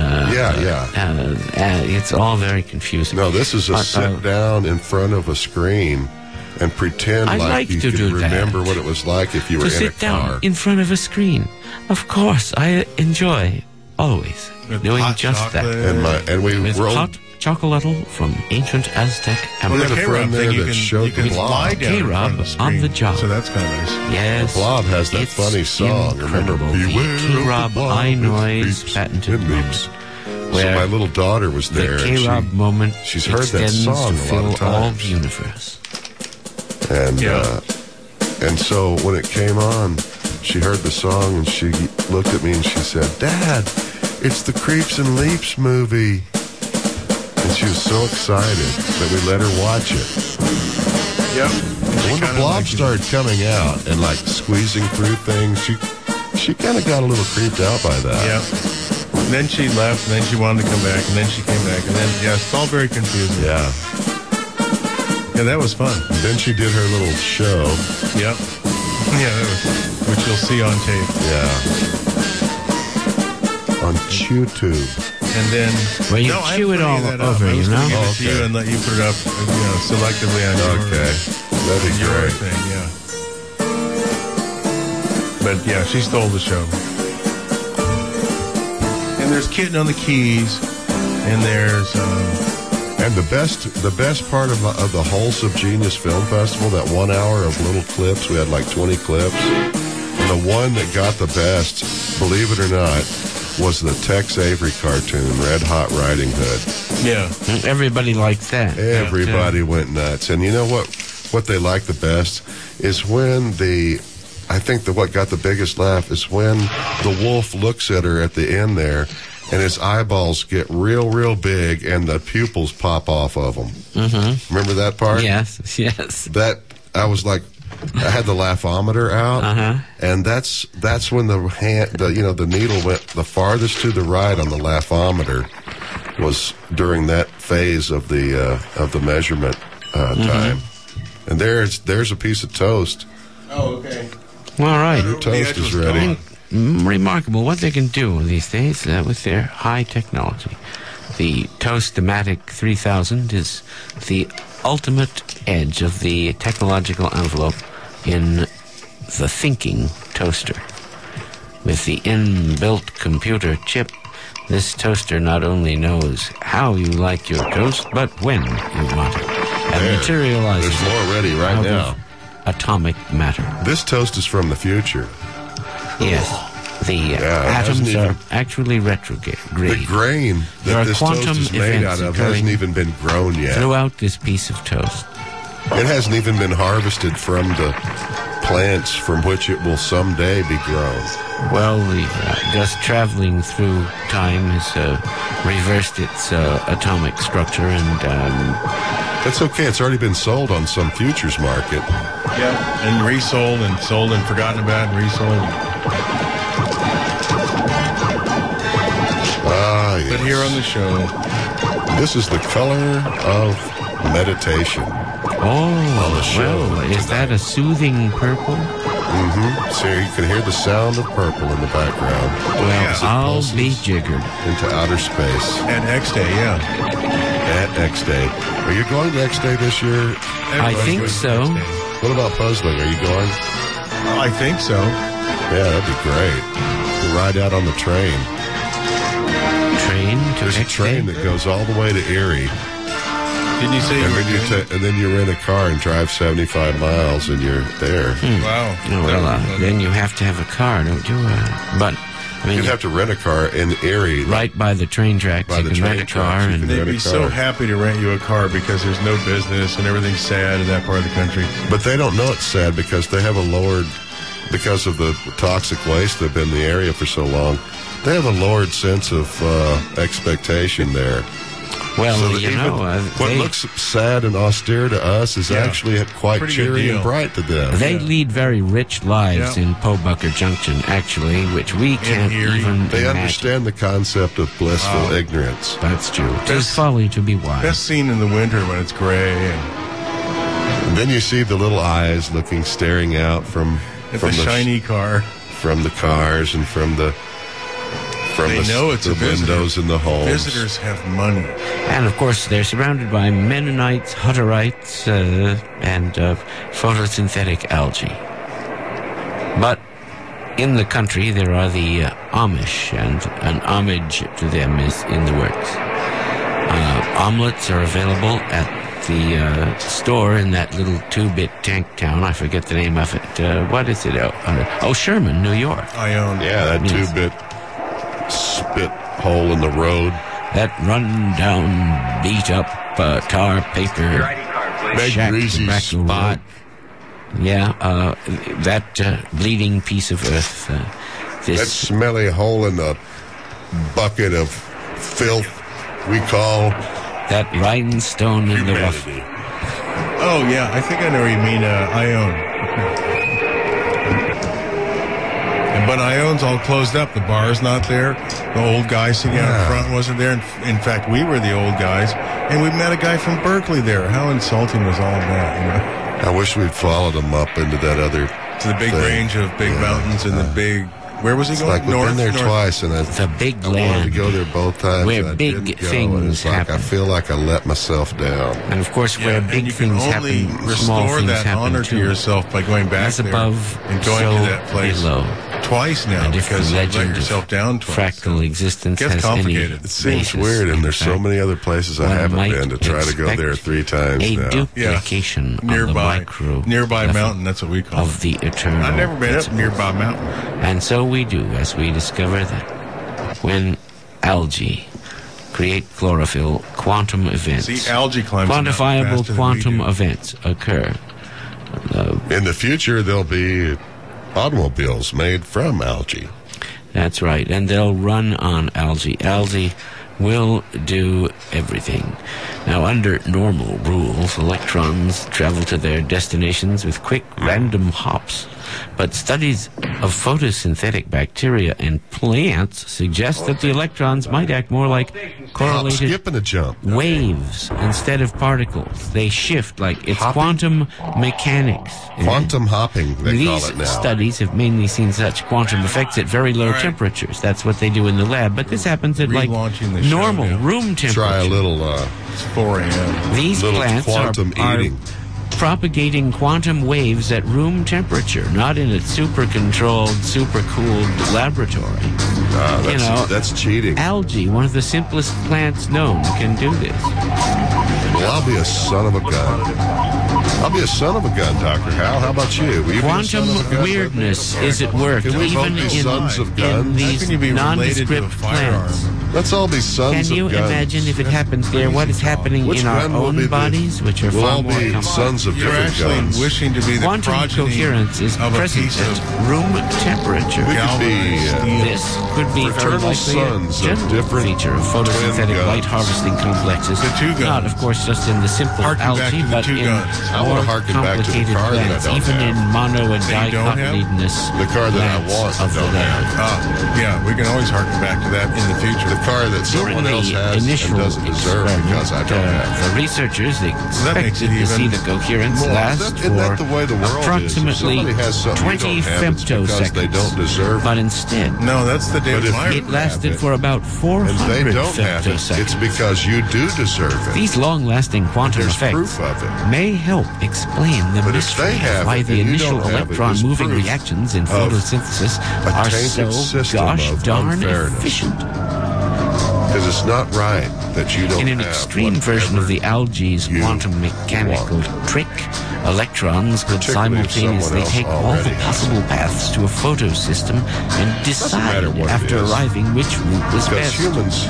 It's all very confusing. No, this is a sit down in front of a screen and pretend like you could remember what it was like if you were in a car. To sit down in front of a screen. Of course, I enjoy always doing just that. And we rolled Chocolatl from ancient Aztec Well, America. there's a friend there that showed the blob. K-Rob on the job. So that's kind of nice. Yes. The Blob has that it's funny song. Remember, incredible. Beware The K-Rob of the blob, eye it noise creeps patented and leaps. moment. So my little daughter was there. The K-Rob moment she's heard that extends song to a fill lot of all times. the universe. And so when it came on, she heard the song and she looked at me and she said, "Dad, it's the Creeps and Leaps movie." And she was so excited that we let her watch it. Yep. When the blob started coming out and like squeezing through things, she kind of got a little creeped out by that. Yep. And then she left, and then she wanted to come back, and then she came back, and then, it's all very confusing. Yeah. Yeah, that was fun. And then she did her little show. Yep. Yeah, that was, which you'll see on tape. Yeah. On YouTube. And then... Well, you chew it all over, you know? I was going to give it to you and let you put it up, selectively on your... Okay. That'd be your great. thing, yeah. But, yeah, she stole the show. And there's Kitten on the Keys, and there's... And the best part of the whole Subgenius Film Festival, that 1 hour of little clips, we had like 20 clips, and the one that got the best, believe it or not, was the Tex Avery cartoon, Red Hot Riding Hood. Yeah. Everybody liked that. Everybody went nuts. And you know what they liked the best is when I think what got the biggest laugh is when the wolf looks at her at the end there, and his eyeballs get real, real big, and the pupils pop off of them. Mm-hmm. Remember that part? Yes. That, I was like, I had the laughometer out, and that's when the needle went the farthest to the right on the laughometer was during that phase of the measurement time. And there's a piece of toast. Oh, okay. All right. Your toast is ready. Remarkable what they can do these days with their high technology. The Toast-O-Matic 3000 is the ultimate edge of the technological envelope in the thinking toaster. With the inbuilt computer chip, this toaster not only knows how you like your toast, but when you want it. And materializes there's more ready right now. Atomic matter. This toast is from the future. Yes. The atoms are actually retrograde. The grain that this toast is made out of hasn't even been grown yet. Throughout this piece of toast. It hasn't even been harvested from the plants from which it will someday be grown. Well, just traveling through time has reversed its atomic structure, and that's okay. It's already been sold on some futures market. Yeah, and resold and sold and forgotten about and resold. Yes. But here on the show, this is the color of meditation. Oh, well, is that a soothing purple? Mm-hmm. So you can hear the sound of purple in the background. Well, I'll be jiggered. Into outer space. At X Day, yeah. At X Day. Are you going to X Day this year? I think so. What about puzzling? Are you going? I think so. Yeah, that'd be great. You ride out on the train. There's a train that goes all the way to Erie. Didn't you say and then you rent a car and drive 75 miles and you're there. Wow. Oh, well, then you have to have a car, don't you? But I mean, you'd have to rent a car in Erie, right by the train tracks. You can rent a car, and they'd be so happy to rent you a car because there's no business and everything's sad in that part of the country. But they don't know it's sad because they have because of the toxic waste that's been in the area for so long. They have a lowered sense of expectation there. Well, so what looks sad and austere to us is actually quite cheery and bright to them. They lead very rich lives in Pobucker Junction, actually, which we can't even They imagine. understand the concept of blissful ignorance. That's true. It's folly to be wise. Best scene in the winter when it's gray. And then you see the little eyes staring out from the shiny car. From the cars and from the windows in the homes. Visitors have money. And, of course, they're surrounded by Mennonites, Hutterites, and photosynthetic algae. But in the country, there are the Amish, and an homage to them is in the works. Omelets are available at the store in that little 2-bit tank town. I forget the name of it. What is it? Sherman, New York. Ione. Yeah, that 2-bit spit hole in the road. That run-down, beat-up tar paper big greasy spot. Yeah, that bleeding piece of earth. That smelly hole in the bucket of filth we call... That rhinestone in the rough. Oh, yeah, I think I know what you mean, Ione. But Ione's all closed up. The bar's not there. The old guy sitting out front wasn't there. In fact, we were the old guys. And we met a guy from Berkeley there. How insulting was all of that, you know? I wish we'd followed him up into that other... To the big range of big mountains and the big... Where was he going? Like we've been there twice, and it's a big land. I wanted to go there both times. Where big things happen. I feel like I let myself down. And of course, where big things happen, small things that happen honor too. to yourself by going back there above, and going so to that place below. Twice now, and because the you legend let yourself down twice. Fractal existence gets has complicated. It seems weird, and there's so many other places I haven't been to try to go there 3 times a now. Duplication nearby, of the nearby mountain. That's what we call of the eternal. I've never been up nearby mountain, and so we do as we discover that when algae create chlorophyll, quantum events. See, algae climbs quantifiable quantum events occur. In the future, there'll be automobiles made from algae. That's right, and they'll run on algae. Algae will do everything. Now, under normal rules, electrons travel to their destinations with quick, random hops. But studies of photosynthetic bacteria and plants suggest that the electrons might act more like correlated skip and a jump. waves instead of particles. They shift like it's quantum mechanics. Quantum hopping, they call it now. These studies have mainly seen such quantum effects at very low temperatures. That's what they do in the lab. But this happens at like normal room temperature. Try a little... it's 4 a.m. These plants quantum eating. Propagating quantum waves at room temperature, not in a super-controlled, super-cooled laboratory. That's cheating. Algae, one of the simplest plants known, can do this. Well, I'll be a son of a gun. I'll be a son of a gun, Dr. Hal. How about you? Will you Quantum be a son of a gun weirdness is at work, Can we even both be sons of guns? in these nondescript plants. Let's all be sons of guns. Can you imagine if it happens there, what is happening in our own bodies, which are far more complex? Sons of You're actually guns. wishing to be the quantum coherence is present at room temperature. We could be this could be very fraternal likely sons a of general different feature of photosynthetic light harvesting complexes. The two guns. Not, of course, just in the simple algae, but in more complicated plants, even in mono and dicotyledonous the car that I want of the lab. Yeah, we can always harken back to that in the future. The car that someone else has and doesn't deserve because I don't have. The researchers expected to see the coherence last for approximately 20 femtoseconds. They don't deserve. But instead, no, that's the day it lasted for about 400 and they don't femtoseconds. Have it. It's because you do deserve it. These long-lasting quantum effects may help explain the mystery of why the initial electron-moving reactions in photosynthesis are so gosh darn efficient. Because it's not right that you don't. In an extreme version of the algae's quantum mechanical trick, electrons could simultaneously take all the possible paths to a photosystem and decide after arriving which route was best. Humans,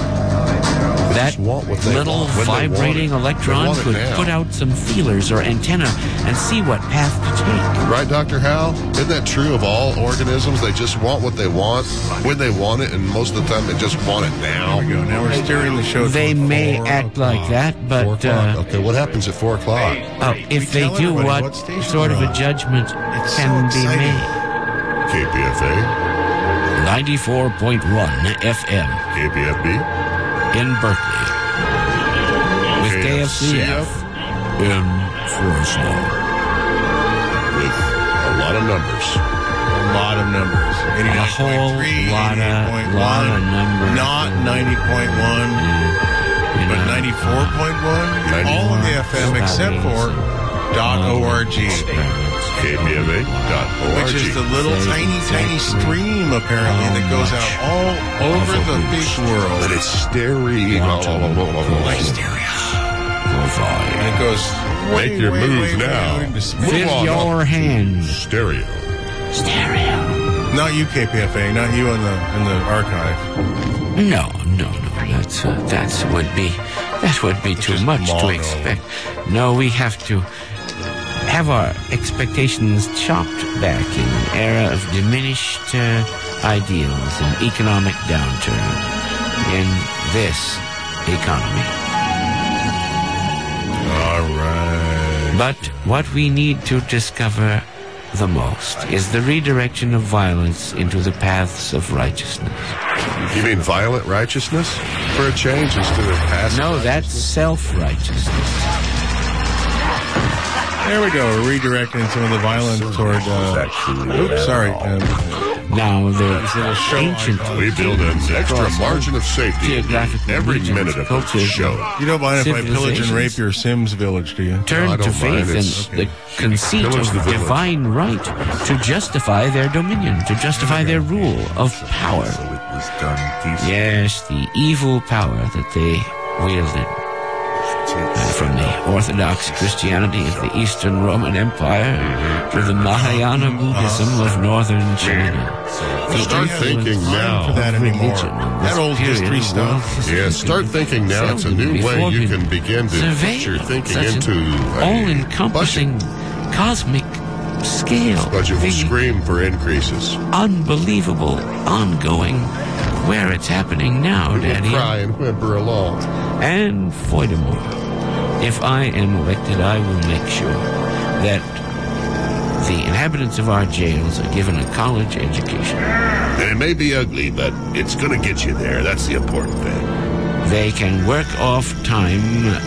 that little vibrating electron could put out some feelers or antenna and see what path to take. Right, Dr. Hal? Isn't that true of all organisms? They just want what they want when they want it, and most of the time they just want it now. There we go. Now we're steering the show. They may act like that, but okay, what happens at 4 o'clock? If they do, what sort of a judgment can be made? KPFA 94.1 FM. KPFB in Berkeley. With KFCF in Fresno. With a lot of numbers. A lot of numbers. 89.3, 88.1. Numbers. Not 90.1, but 94.1. All of the FM except for .org. KPFA.org. Which is the little tiny stream, apparently, that goes out all over the big world. And it's stereo. Like stereo. And it goes Make your move now. With your hands. Stereo. Not you, KPFA. Not you in the archive. No. That would be too much to expect. No, we have to have our expectations chopped back in an era of diminished ideals and economic downturn in this economy. All right. But what we need to discover the most is the redirection of violence into the paths of righteousness. You mean violent righteousness for a change instead of passive? No, that's self-righteousness. There we go. We're redirecting some of the violence toward. Oops, sorry. Now the ancient. We build an extra margin of safety every minute of the show. You don't mind if I pillage and rape your Sims village, do you? Turn to faith and the conceit of divine right to justify their dominion, to justify their rule of power. Yes, the evil power that they wielded. From the Orthodox Christianity of the Eastern Roman Empire to the Mahayana Buddhism of Northern China. Start thinking now. For that anymore. That old history stuff. Yeah, start thinking now. It's a new way you can begin to put your thinking into all-encompassing cosmic scale. Budget will scream for increases. Unbelievable, ongoing. Where it's happening now, Daddy. Cry and whimper along. And furthermore, if I am elected, I will make sure that the inhabitants of our jails are given a college education. And it may be ugly, but it's going to get you there. That's the important thing. They can work off time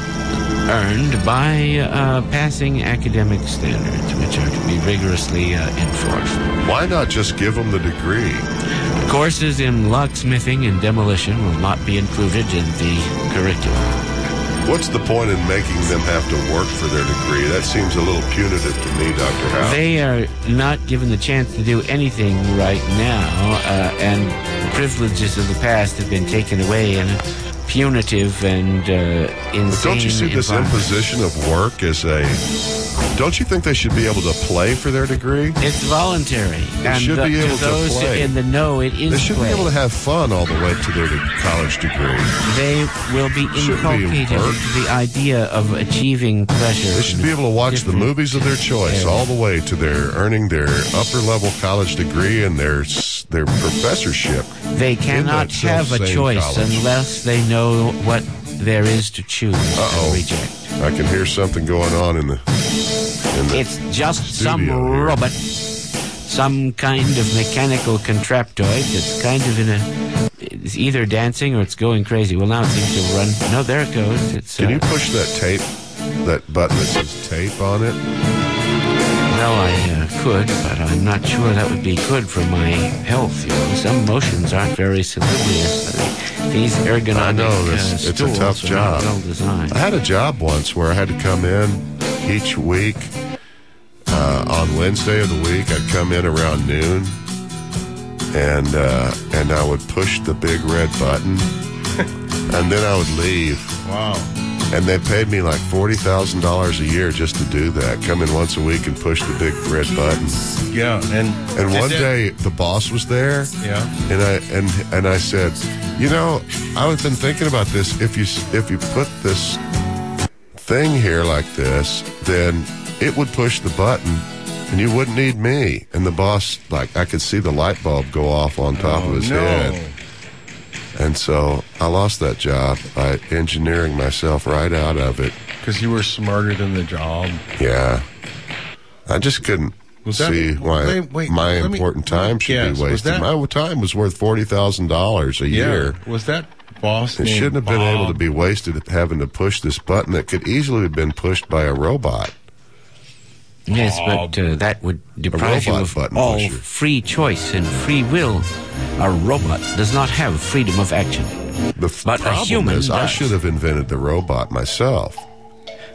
earned by passing academic standards, which are to be rigorously enforced. Why not just give them the degree? Courses in locksmithing and demolition will not be included in the curriculum. What's the point in making them have to work for their degree? That seems a little punitive to me, Dr. Howe. They are not given the chance to do anything right now, and privileges of the past have been taken away in a punitive and insane But don't you see this imposition of work as a... Don't you think they should be able to play for their degree? It's voluntary. They should be able to play. In the know, it is They should play. be able to have fun all the way to their college degree. They will be inculcated into the idea of achieving pleasure. They should be able to watch the movies of their choice all the way to their earning their upper-level college degree and their professorship. They cannot have a choice unless they know what there is to choose and reject. I can hear something going on in the It's just some robot, some kind of mechanical contraptoid that's kind of it's either dancing or it's going crazy. Well, now it seems to run. No, there it goes. Can you push that button that says tape on it? Well, I could, but I'm not sure that would be good for my health. You know, some motions aren't very salubrious. These ergonomic I know, it's a tough job. Well designed. I had a job once where I had to come in each week. On Wednesday of the week, I'd come in around noon, and I would push the big red button, and then I would leave. Wow. And they paid me like $40,000 a year just to do that. Come in once a week and push the big red button. Yeah, and one day the boss was there. Yeah. And I said, you know, I've been thinking about this. If you put this thing here like this, then it would push the button and you wouldn't need me. And the boss, like, I could see the light bulb go off on top of his head. And so I lost that job by engineering myself right out of it. Because you were smarter than the job. Yeah. I just couldn't see why my important time should be wasted. My time was worth $40,000 a year. Was that boss It shouldn't have been able to be wasted having to push this button that could easily have been pushed by a robot. Yes, but that would deprive you of all free choice and free will. A robot does not have freedom of action. But a human is, I should have invented the robot myself.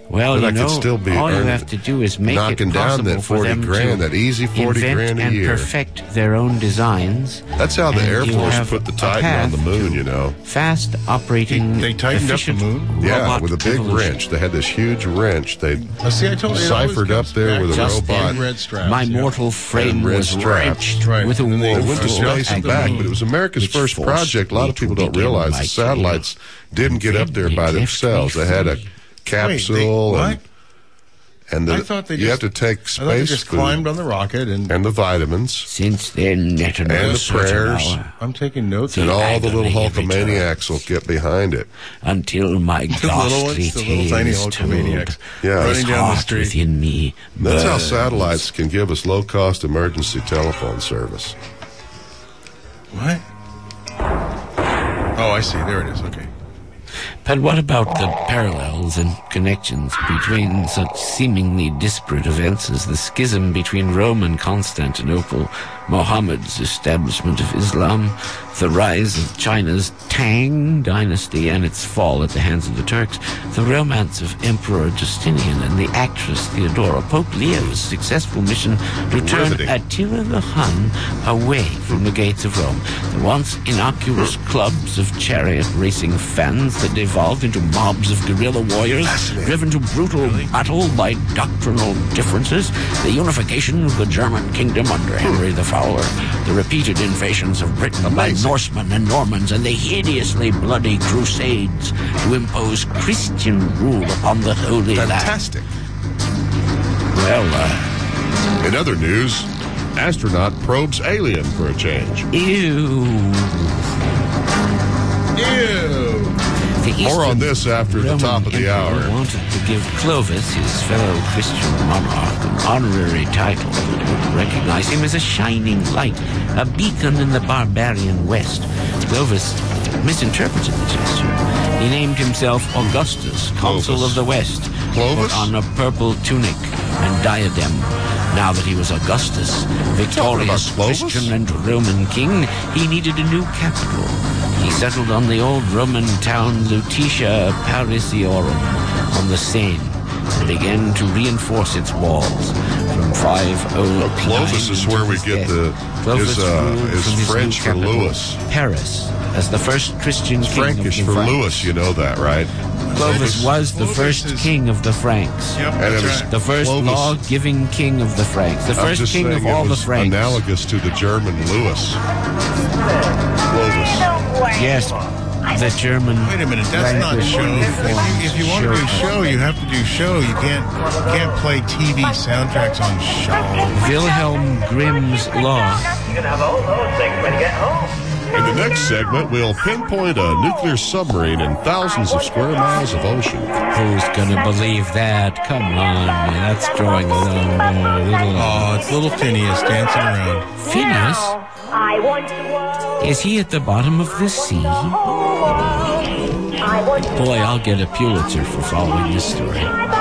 Well, but I could still be all you have to do is make knocking it down possible that for 40 them grand, to that easy 40 invent grand a and year. perfect their own designs. That's how the and Air you Force have put the a Titan on the path moon, to you know. Fast operating, They tightened up the efficient moon? Yeah, robot with a big evolution. wrench. They had this huge wrench. They See, I told you, it always ciphered up comes there back with a to Just robot. then, red straps, my yeah. mortal frame red was straps. wrenched Right. with a And They woeful went to space and back, agony, but it was America's which first forced project. A lot me of people to don't begin realize my the satellites didn't get up there by It left me themselves. They had a free. capsule Wait, and I thought they you just- have to take I thought they space just food climbed on the rocket and the vitamins Since then, at and another the certain prayers. hour, I'm taking notes. And all the little agony Hulkamaniacs will get behind it. until my The little ghastly ones, the little tale tiny is told. Hulkamaniacs Yeah. This running down the heart street. within me That's how burns. satellites can give us low-cost emergency telephone service. What? Oh, I see. There it is. Okay. But what about the parallels and connections between such seemingly disparate events as the schism between Rome and Constantinople, Muhammad's establishment of Islam, the rise of China's Tang dynasty and its fall at the hands of the Turks, the romance of Emperor Justinian and the actress Theodora, Pope Leo's successful mission to turn Riveting. Attila the Hun away from the gates of Rome, the once innocuous clubs of chariot racing fans that devolved into mobs of guerrilla warriors driven to brutal battle by doctrinal differences, the unification of the German kingdom under Henry the Fowler, the repeated invasions of Britain by Norsemen and Normans, and the hideously bloody crusades to impose Christian rule upon the Holy Fantastic. Land. Well, In other news, astronaut probes alien for a change. ew. The More on Eastern this after the Roman top of the Emperor hour. wanted to give Clovis, his fellow Christian monarch, an honorary title that would recognize him as a shining light, a beacon in the barbarian West. Clovis misinterpreted the gesture. He named himself Augustus, consul Clovis. of the West, Clovis? put on a purple tunic and diadem. Now that he was Augustus, victorious Clovis? Christian and Roman king, he needed a new capital. He settled on the old Roman town Lutetia Parisiorum on the Seine and began to reinforce its walls. From 509 Clovis is where we get the Clovis ruled is from his French new for capital, Louis. Paris, as the first Christian king Frankish of the for Franks. Louis, you know that, right? Clovis was the first king of the Franks. Yep, And that's it was right. The first Clovis. law-giving king of the Franks. The I'm first just king of saying all it the was Franks. analogous to the German Louis. Clovis. Yes, the German. Wait a minute, that's not Frankish show. If you want to do show, you have to do show. You can't play TV soundtracks on show. Wilhelm Grimm's Law. You're gonna have all those things when you get home. In the next segment, we'll pinpoint a nuclear submarine in thousands of square miles of ocean. Who's gonna believe that? Come on, man, that's drawing a little. Oh, it's little Phineas dancing around. Phineas? I want the world. Is he at the bottom of the sea? Boy, I'll get a Pulitzer for following this story.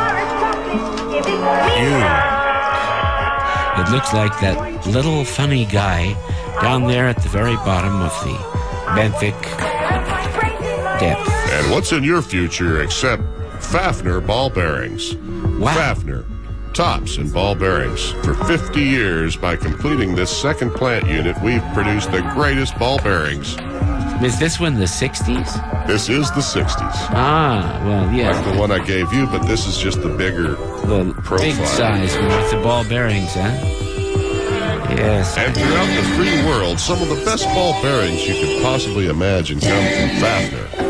It looks like that little funny guy down there at the very bottom of the benthic depth. And what's in your future except Fafner ball bearings? Wow. Fafner, tops and ball bearings. For 50 years, by completing this second plant unit, we've produced the greatest ball bearings. Is this one the 60s? This is the 60s. Ah, well, yeah. Like the one I gave you, but this is just the bigger The profile. big size one with the ball bearings, huh? Yes. And throughout the free world, some of the best ball bearings you could possibly imagine come from Fafner.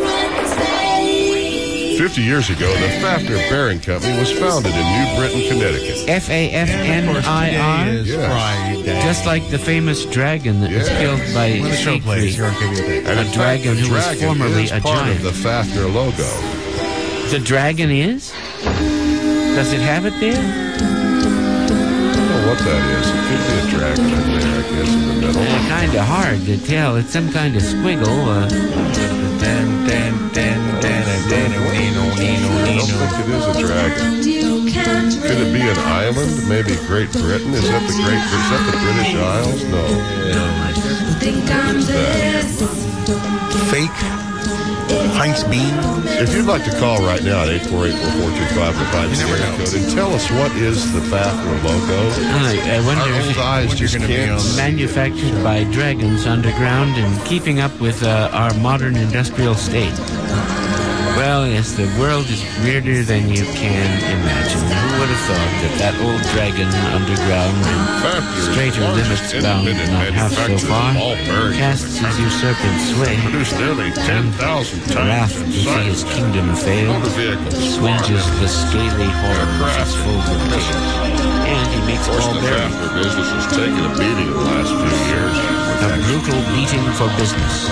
50 years ago, the Fafner Bearing Company was founded in New Britain, Connecticut. Fafnir? Is Friday. Just like the famous dragon that was killed by When the show plays, you're on KBOK. And a in fact, dragon the who was dragon formerly is a part giant. of the Fafner logo. The dragon is? Does it have it there? I don't know what that is. It could be a dragon in there, I guess, in the middle. Kind of hard to tell. It's some kind of squiggle. I don't think it is a dragon. Could it be an island? Maybe Great Britain? Is that the British Isles? No. What is that? Fake Heinz Bean. If you'd like to call right now at 848-4425 and tell us what is the bathroom logo. I wonder Our old eyes just can't. Manufactured by dragons underground and keeping up with our modern industrial state. Well, yes, the world is weirder than you can imagine. Who would have thought that old dragon underground and straighter limits bound not half so far casts his usurpant sway and wrath to see his kingdom fail, swinges the scaly horns full of days, and he makes all bearing. Business has taken a beating in the last few years. A brutal beating for business.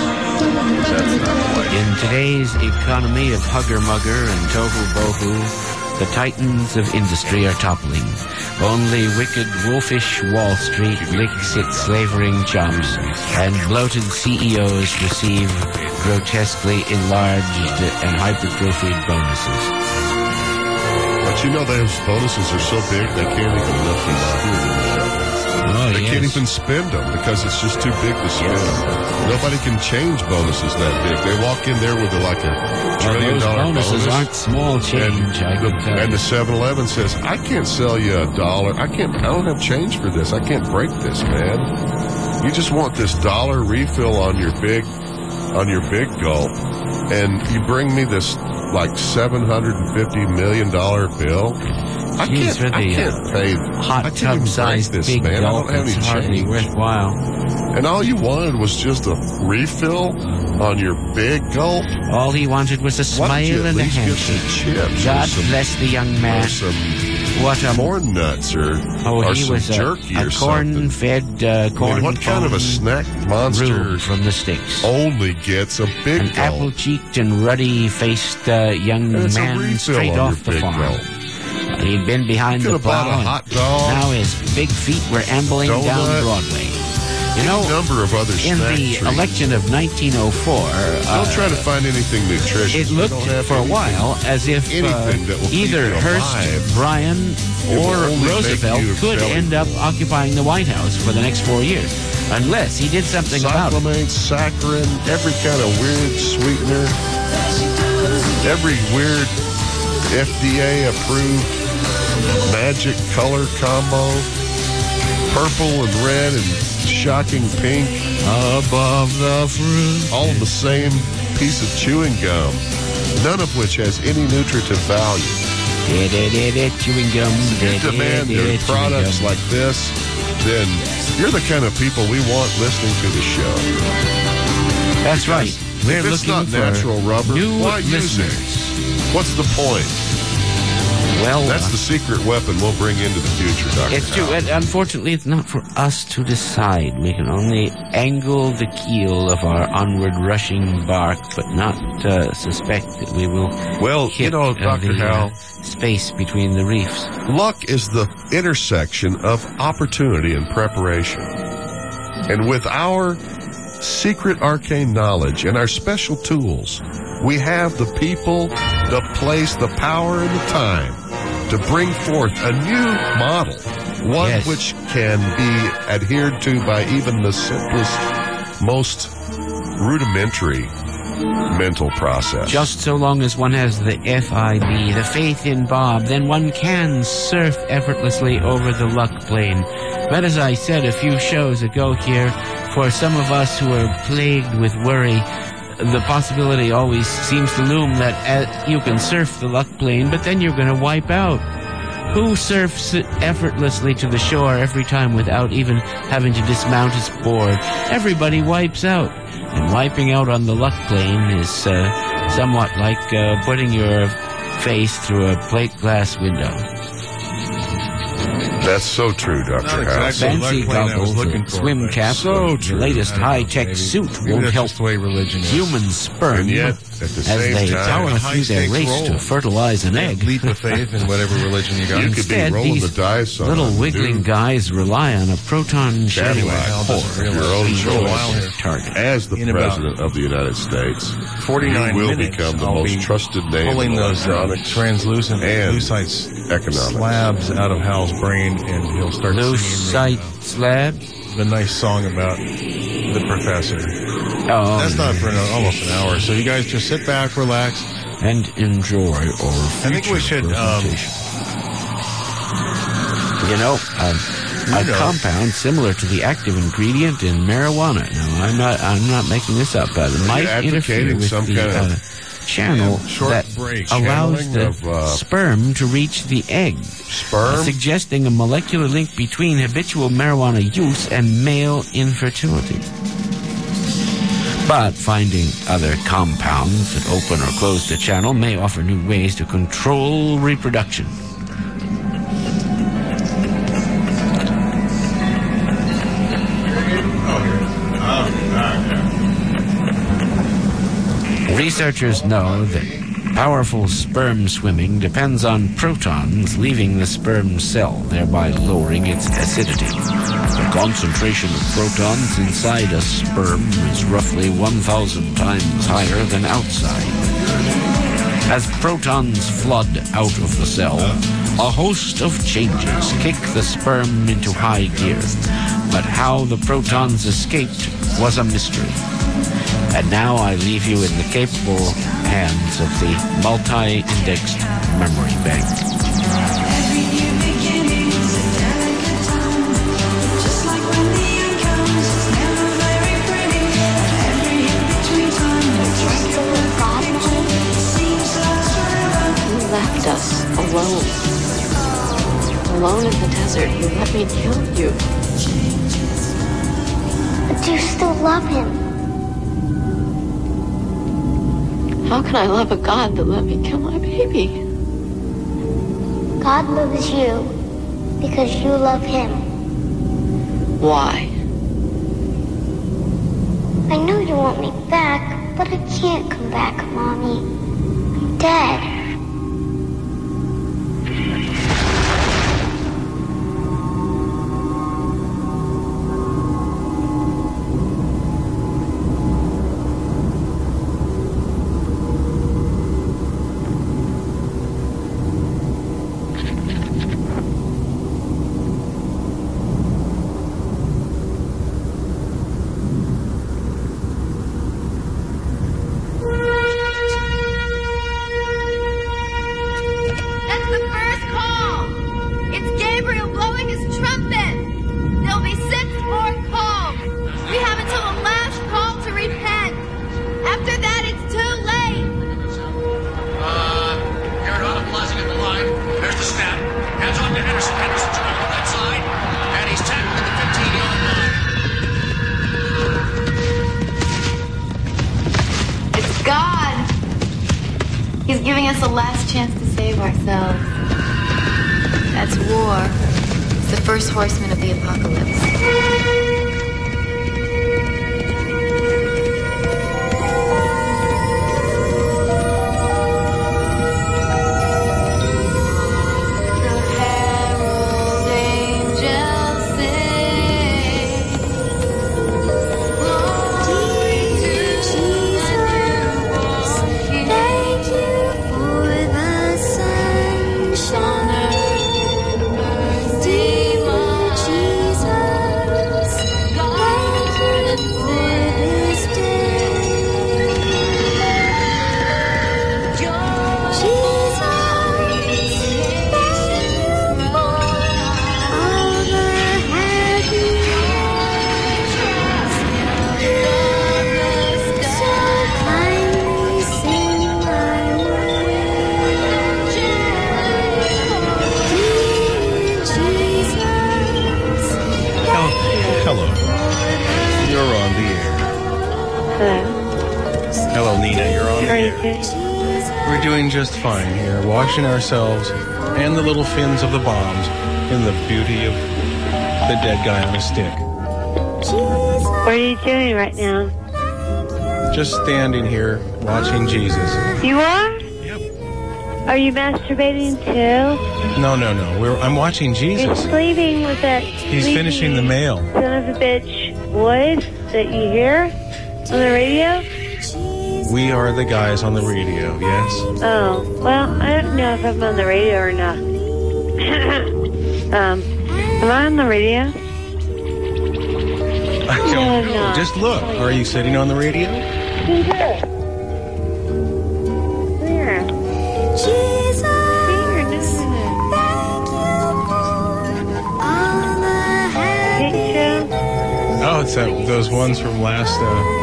In today's economy of hugger-mugger and tohu-bohu, the titans of industry are toppling. Only wicked, wolfish Wall Street licks its slavering chops, and bloated CEOs receive grotesquely enlarged and hypertrophied bonuses. But you know, those bonuses are so big they can't even lift them up. They can't even spend them because it's just too big to spend. Nobody can change bonuses that big. They walk in there with like $1 trillion bonuses bonus. Aren't small change. And the 7-Eleven says, I can't sell you $1. I don't have change for this. I can't break this, man. You just want this $1 refill on your big gulp, and you bring me this like $750 million bill. I can't pay hot tub-sized this, big man. gulp. I don't have It's any hardly change. worthwhile. And all you wanted was just a refill on your big gulp. All he wanted was a smile and a handshake. God bless the young man. What a corn nuts or he some was jerky or corn-fed corn. What kind of a snack monster from the sticks only gets a big An gulp? apple-cheeked and ruddy-faced young man straight off the farm. He'd been behind the plow, a hot dog, now his big feet were ambling down Broadway. You know, number of other in the election of 1904, don't try to find anything nutritious. It looked for a while as if either Hearst, Bryan, or Roosevelt could end up occupying the White House for the next 4 years, unless he did something about it. Cyclamate, saccharin, every kind of weird sweetener, every weird FDA-approved magic color combo, purple and red and shocking pink above the fruit, all in the same piece of chewing gum, none of which has any nutritive value. Chewing gum. You demand their products like this, then you're the kind of people we want listening to the show. That's right. We're if it's looking not natural for rubber, new why use listeners. it? What's the point? Well, that's the secret weapon we'll bring into the future, Dr. It's true. And unfortunately, it's not for us to decide. We can only angle the keel of our onward rushing bark, but not suspect that we will hit Dr. Hal, space between the reefs. Luck is the intersection of opportunity and preparation. And with our secret arcane knowledge and our special tools, we have the people, the place, the power, and the time to bring forth a new model, one which can be adhered to by even the simplest, most rudimentary mental process. Just so long as one has the FIB, the faith in Bob, then one can surf effortlessly over the luck plane. But as I said a few shows ago here, for some of us who are plagued with worry, the possibility always seems to loom that you can surf the luck plane, but then you're going to wipe out. Who surfs effortlessly to the shore every time without even having to dismount his board? Everybody wipes out. And wiping out on the luck plane is somewhat like putting your face through a plate glass window. That's so true, Dr. House. Fancy goggles, swim cap, so true. The latest high-tech suit won't help human sperm and yet, at the as same they time, power through their race to fertilize an egg. Leap of faith in whatever religion you got. You could be Instead, rolling these the dice on little wiggling guys rely on a proton-shedding core your own choice target. as the President of the United States. 49 you will minutes, become the I'll most be trusted name pulling in those electronics translucent and lucite economics. slabs out of Hal's brain, and he'll start Lucite singing slabs? the nice song about the professor. Oh, that's not for almost an hour. So you guys just sit back, relax, and enjoy our I think we should. A compound similar to the active ingredient in marijuana. No, I'm not making this up. Might interfere with the channel that allows the sperm to reach the egg. Suggesting a molecular link between habitual marijuana use and male infertility. But finding other compounds that open or close the channel may offer new ways to control reproduction. Researchers know that powerful sperm swimming depends on protons leaving the sperm cell, thereby lowering its acidity. The concentration of protons inside a sperm is roughly 1,000 times higher than outside. As protons flood out of the cell, a host of changes kick the sperm into high gear. But how the protons escaped was a mystery. And now I leave you in the capable hands of the multi-indexed memory bank. You left us alone. Alone in the desert. You let me kill you. But you still love him. How can I love a God that let me kill my baby? God loves you because you love him. Why? I know you want me back, but I can't come back, Mommy. I'm dead. He's giving us a last chance to save ourselves. That's war. It's the first horseman of the apocalypse. We're doing just fine here, washing ourselves and the little fins of the bombs in the beauty of the dead guy on a stick. What are you doing right now? Just standing here watching Jesus. You are? Yep. Are you masturbating too? No. I'm watching Jesus. You're sleeping with that. He's finishing the mail. Son of a bitch voice that you hear on the radio? We are the guys on the radio, yes? Oh, well, I don't know if I'm on the radio or not. Am I on the radio? I don't know. Just look. Are you sitting on the radio? Where? Oh, it's those ones from last.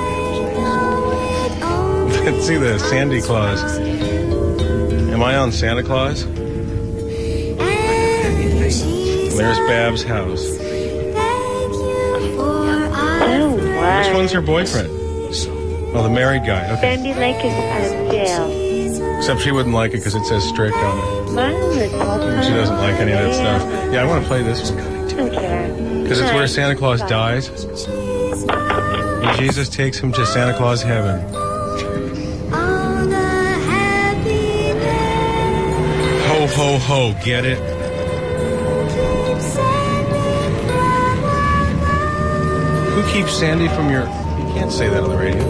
Let's see the Sandy Claus. Am I on Santa Claus? There's Bab's house. Oh, wow. Which one's her boyfriend? Oh, the married guy. Okay. Sandy Lake is out of jail. Except she wouldn't like it because it says strict on it. She doesn't like any of that stuff. Yeah, I want to play this one. Because it's where Santa Claus dies. And Jesus takes him to Santa Claus heaven. Ho, ho, ho. Get it? Who keeps Sandy from your... You can't say that on the radio.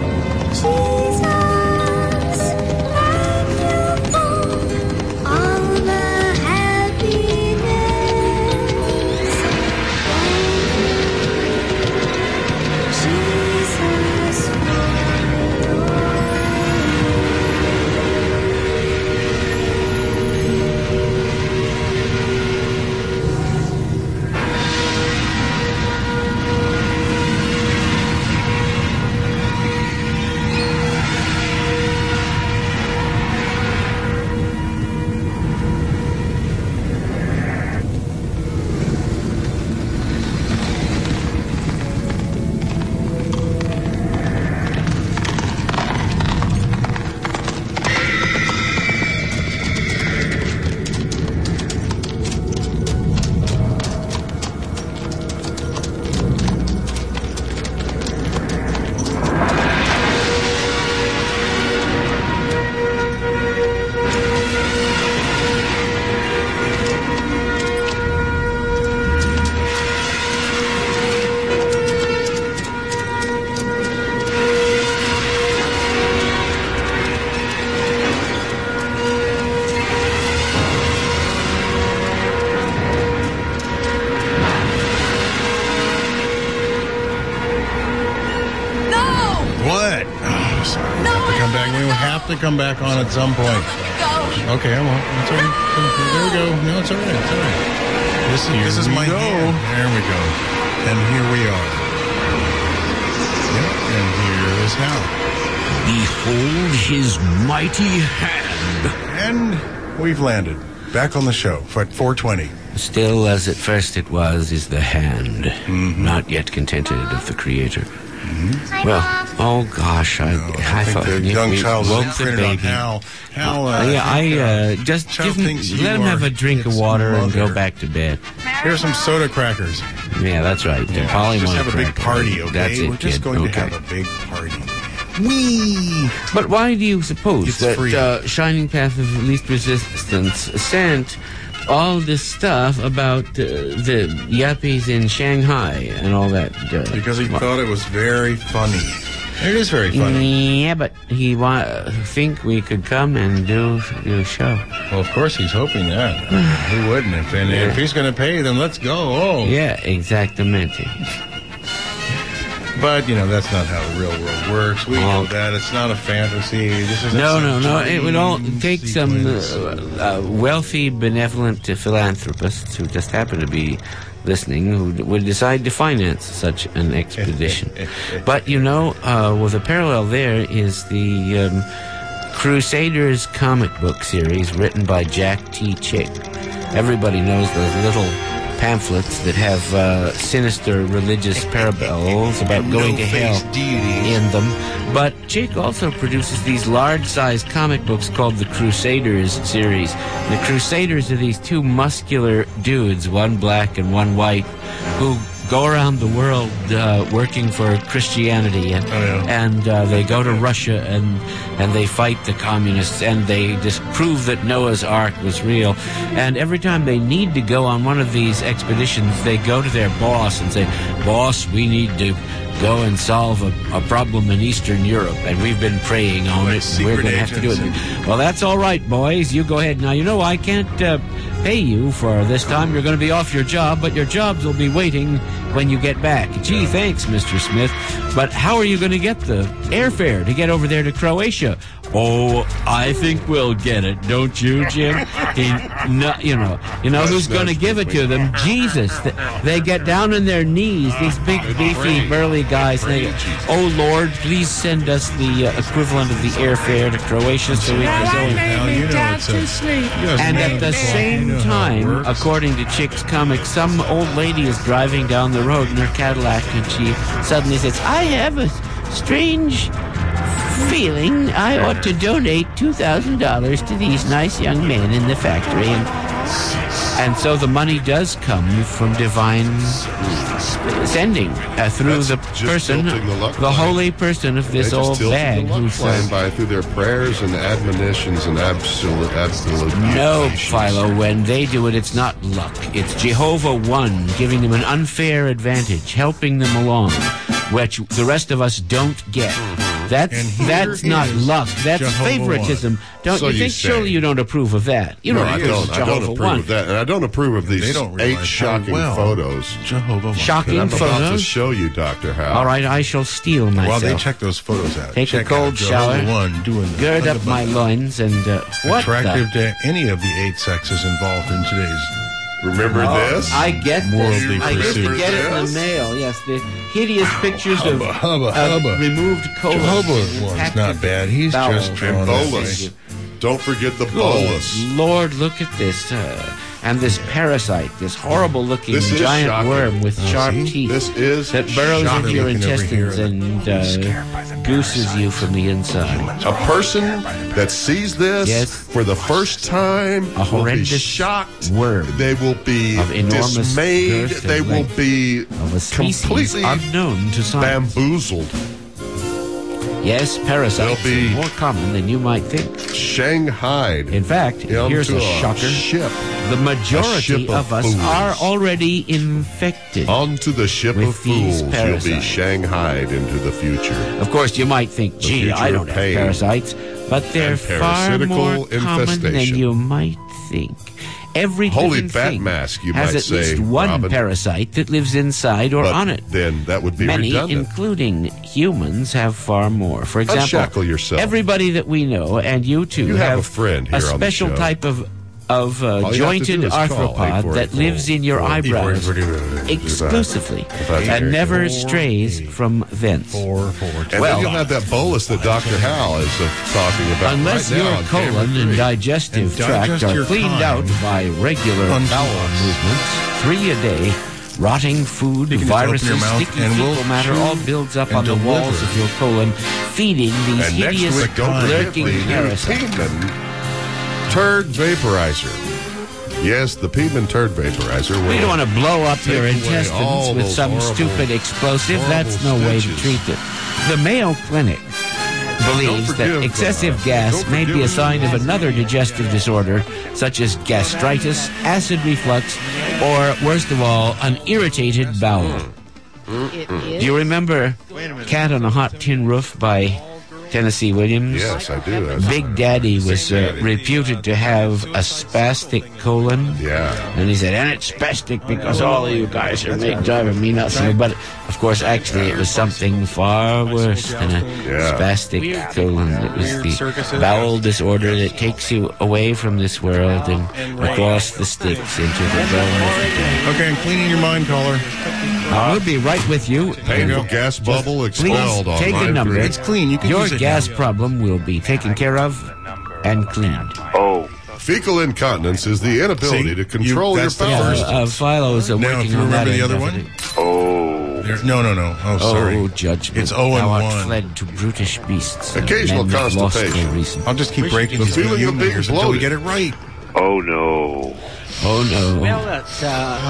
To come back on at some point. Okay, I won't. It's all right. There we go. No, it's all right. It's all right. This is my hand. There we go. And here we are. Yep, and here is how. Behold his mighty hand. And we've landed. Back on the show at 4:20. Still as at first it was is the hand. Mm-hmm. Not yet contented of the Creator. Mm-hmm. Well, oh gosh, I thought the young child woke the baby. Just give him, let him have a drink of water and go back to bed. Here's some soda crackers. Yeah, that's right. Yeah, just have a big party, okay? That's it, We're just going to have a big party. Whee! But why do you suppose that Shining Path of Least Resistance sent all this stuff about the yuppies in Shanghai and all that? Because he thought it was very funny. It is very funny. Yeah, but he think we could come and do a show. Well, of course he's hoping that. Who wouldn't? If he's going to pay, then let's go. Oh. Yeah, exactamente. But, that's not how the real world works. We know that. It's not a fantasy. This is no. It would all take some wealthy, benevolent philanthropists who just happen to be listening who would decide to finance such an expedition. But, with a parallel there is the Crusaders comic book series written by Jack T. Chick. Everybody knows those little pamphlets that have sinister religious parables about going to hell in them. But Chick also produces these large-sized comic books called the Crusaders series. The Crusaders are these two muscular dudes, one black and one white, who go around the world working for Christianity, and they go to Russia and they fight the communists, and they disprove that Noah's Ark was real. And every time they need to go on one of these expeditions, they go to their boss and say, "Boss, we need to go and solve a problem in Eastern Europe, and we've been praying on it. We're going to have to do it." Well, that's all right, boys. You go ahead. Now, I can't pay you for this time. You're going to be off your job, but your jobs will be waiting when you get back. Gee, thanks, Mr. Smith. But how are you going to get the airfare to get over there to Croatia? Oh, I think we'll get it, don't you, Jim? You know who's going to give it to them? Jesus. They get down on their knees, these big, beefy, burly guys. And they go, oh, Lord, please send us the equivalent of the airfare to Croatia so we can go. And at the same time, according to Chick's Comics, some old lady is driving down the road in her Cadillac, and she suddenly says, I have a strange feeling I ought to donate $2,000 to these nice young men in the factory. And so the money does come from divine sending through the person, the holy person of this old bag. Who's by through their prayers and admonitions and absolute. No, Philo, when they do it, it's not luck. It's Jehovah One giving them an unfair advantage, helping them along, which the rest of us don't get. That's not luck. That's Jehovah favoritism. Don't so you think? Surely you don't approve of that. You no, don't. I don't. I don't approve of that, and I don't approve of these 8 shocking photos. Jehovah. Shocking I'm photos. about to show you, Dr. Howe. All right, I shall steel myself. Well, they check those photos out. Take a cold shower. Gird up my loins and what? Attractive to any of the 8 sexes involved in today's. Remember this? I get Worldly this. I used to get it in the mail. Yes, the hideous pictures of removed colon. Jehovah one's not bad. He's just and bolus. Don't forget the bolus. Lord, look at this. And this parasite, this horrible-looking giant shocking. worm with sharp teeth that burrows into your intestines and gooses you from the inside. A person that sees this for the first time a horrendous will be shocked. Worm. They will be of enormous dismayed. They will be of a species completely unknown to science. Bamboozled. Yes, parasites are more common than you might think. Shanghaied. In fact, here's a shocker. The majority of us are already infected. Onto the ship of fools, you'll be shanghaied into the future. Of course, you might think, gee, I don't have parasites, but they're far more common than you might think. Every holy fat mask, you might say, has at least one parasite that lives inside or on it. Then that would be many, redundant. including humans, have far more. For example, unshackle yourself. Everybody that we know, and you too, have a friend here a special on the show. type of jointed arthropod that lives in your eyebrows exclusively and never strays from thence. And then you'll have that bolus that Dr. Hal is talking about. Unless right your now colon and digestive tract are cleaned out by regular bowel movements, 3 a day, rotting food, viruses, sticky fecal matter all builds up on the walls of your colon, feeding these hideous lurking parasites. Turd vaporizer. Yes, the Piedmont turd vaporizer. We don't want to blow up your intestines with some stupid explosive. That's no way to treat it. The Mayo Clinic believes that excessive gas may be a sign of another digestive disorder, such as gastritis, acid reflux, or, worst of all, an irritated bowel. Do you remember Cat on a Hot Tin Roof by Tennessee Williams? Yes, I do. Big Daddy was reputed to have a spastic colon. Yeah. And he said, and it's spastic because all of you guys are driving me nuts. But, of course, actually, it was something far worse than a spastic colon. It was the bowel disorder that takes you away from this world and across the sticks into the realm of the dead. Okay, I'm cleaning your mind, caller. We'll be right with you. Painful gas bubble expelled Please on take a number. It's clean. You can Your use it gas now. problem will be taken care of and cleaned. Fecal incontinence is the inability to control your bowels. Philo's Now, working if you on that. remember the other one? No. Oh, sorry. Oh, judgment. It's 0 Thou and art 1. fled to brutish beasts. Occasional men that lost constipation. their reason. I'll just keep breaking The these feeling new of being numbers until we bloated. get it right. Oh, no. Oh, no. Well, that's,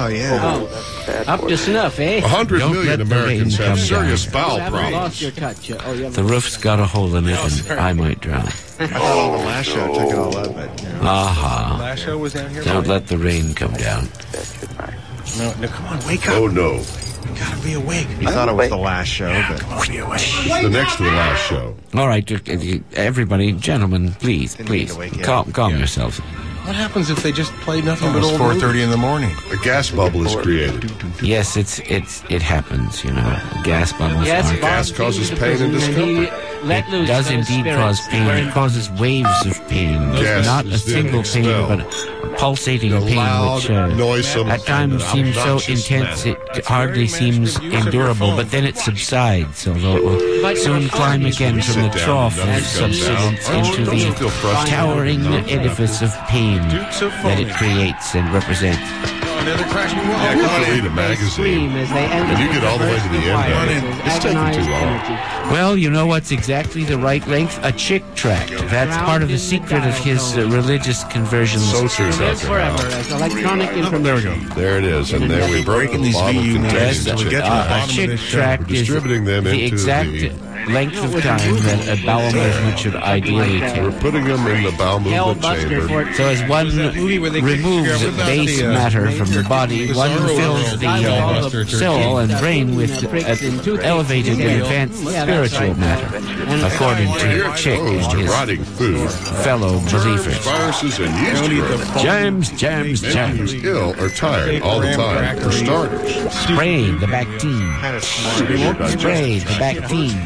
Up to snuff, eh? 100 Don't million let the Americans rain have come serious down. bowel Haven't lost problems. your touch. Oh, you The roof's got a hole in it, and I might drown. I thought the last show took it all up, but Aha. last show was down here. Don't let the rain come down. No, come on, wake up. Oh, no. You gotta be awake. You thought it was the last show, but Come on, be awake. It's the next to the last show. All right, everybody, gentlemen, please, calm yourselves. What happens if they just play nothing but Almost old 4:30 in the morning? A gas bubble is created. Yes, it happens, you know. Gas bubbles. Gas causes pain and discomfort. It does indeed cause pain. It causes waves of pain. Gas Not a is the single pain, smell. but a pulsating pain, loud, which noisome, at times seems so obnoxious intense it hardly seems endurable, but then it subsides, although it will soon climb again from the trough of subsidence into the towering edifice of pain that it creates and represents. Another crashing wall. Yeah, come on read a magazine, and you get all the way to the end of it. It's taking too long. Well, you know what's exactly the right length? A chick tract. That's part of the secret of his religious conversions. So true, Dr. Forever Hal. as electronic information. There we go. There it is, and there we broke Breaking the these bottle VU containing names the till we chick get to the tract. A bottom of chick this show. tract is Distributing them the into exact length of time that a bowel movement should ideally take. We're putting them in the bowel movement chamber. So as one removes base matter from the body, one fills the soul and brain with elevated and advanced spiritual matter, according to Chick and Opposed to his rotting food, fellow believers. viruses, and yeast growth. Germs. Making you ill or tired all the time, for starters. Spray the Bactine. Spray the Bactine.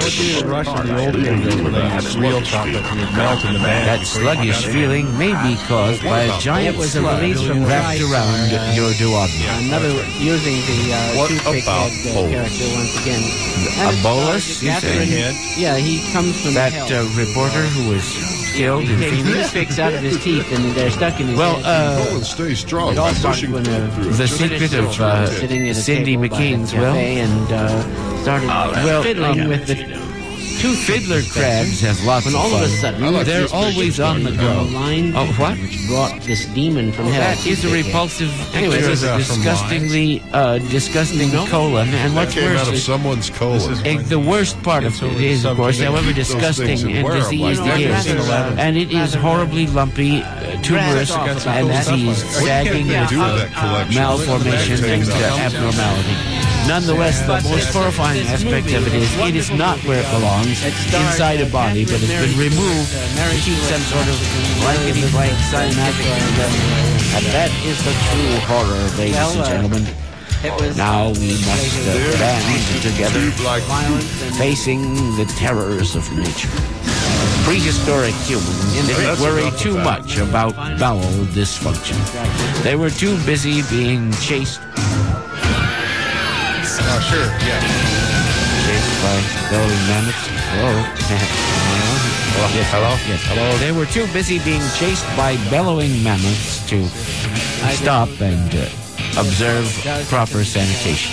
Real chocolate would melt in the bag. That sluggish feeling may be caused by a giant slug wrapped around your duodenum. Another using the What toothpick about head bolus? character once again. A bolus, you Catherine, say? yeah, he comes from That hell. reporter who was killed He in takes Phoenix? toothpicks out of his teeth and they're stuck in his Well, head. Oh, and stay strong It all by started pushing when through the it. secret of sitting at a Cindy table by a McCain's cafe and started fiddling with the two fiddler crabs have lots when of all fun. of a sudden They're always on the go. line Oh, what? which brought this demon from hell. That is a repulsive Anyway, picture this of a is, from disgustingly disgusting colon. And That what's came out of worse is someo's colon. the worst part of it is, of course, however disgusting and diseased it is, and it is horribly lumpy, tumorous, and diseased, sagging with malformation and abnormality. Nonetheless, the most horrifying aspect of it is not where it belongs, inside a body, but it's been removed to keep some sort of blankety-blank cyanotic and that is the true horror, ladies and gentlemen. Now we must band together, facing the terrors of nature. Prehistoric humans didn't worry too much about bowel dysfunction. They were too busy being chased. Oh, sure, yeah. Chased by bellowing mammoths. Hello? Yes, hello? Yes, hello. They were too busy being chased by bellowing mammoths to stop and observe proper sanitation.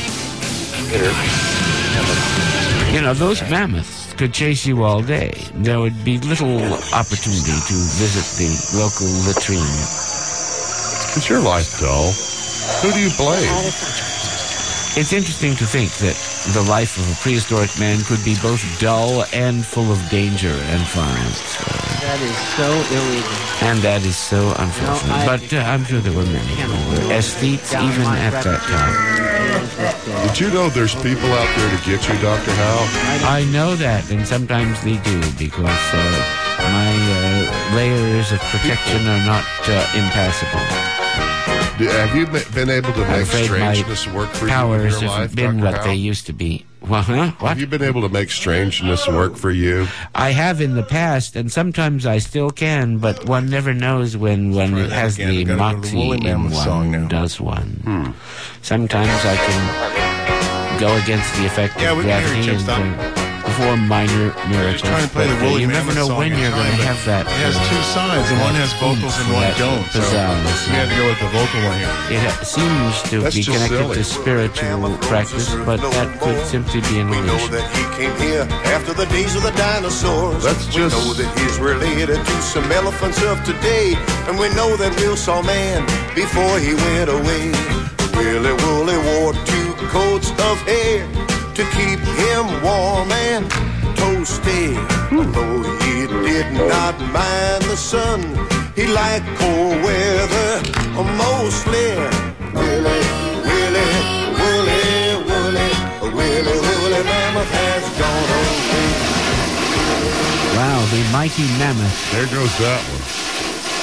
You know, those mammoths could chase you all day. There would be little opportunity to visit the local latrine. Is your life dull? Who do you blame? It's interesting to think that the life of a prehistoric man could be both dull and full of danger and violence. That is so illegal. And that is so unfortunate. But I'm sure there were many who were aesthetes even at that time. Did you know there's people out there to get you, Dr. Hal? I know that, and sometimes they do, because my layers of protection are not impassable. Have you been able to I'm make afraid strangeness my work for you in powers your have life, been Dr. what Hal? they used to be. Well, huh? What? Have you been able to make strangeness work for you? I have in the past, and sometimes I still can, but one never knows when one has the moxie in one does one. Sometimes I can go against the effect of gravity and perform minor miracles, trying to play the but Woolly you never Mammoth know song when in you're going time, to but have that. It has two sides, and one has vocals and one don't. So we had to go with the vocal one here. It seems to That's be just connected silly. to spiritual practice, but that could simply be an We know illusion. that he came here after the days of the dinosaurs. That's We just- know that he's related to some elephants of today. And we know that Will saw man before he went away. Willie Wooly wore 2 coats of hair to keep him warm and toasty. Although he did not mind the sun, he liked cold weather mostly. Willie, Willie, Wooly, Wooly, Willie, Wooly Mammoth has gone away. Wow, the mighty mammoth. There goes that one.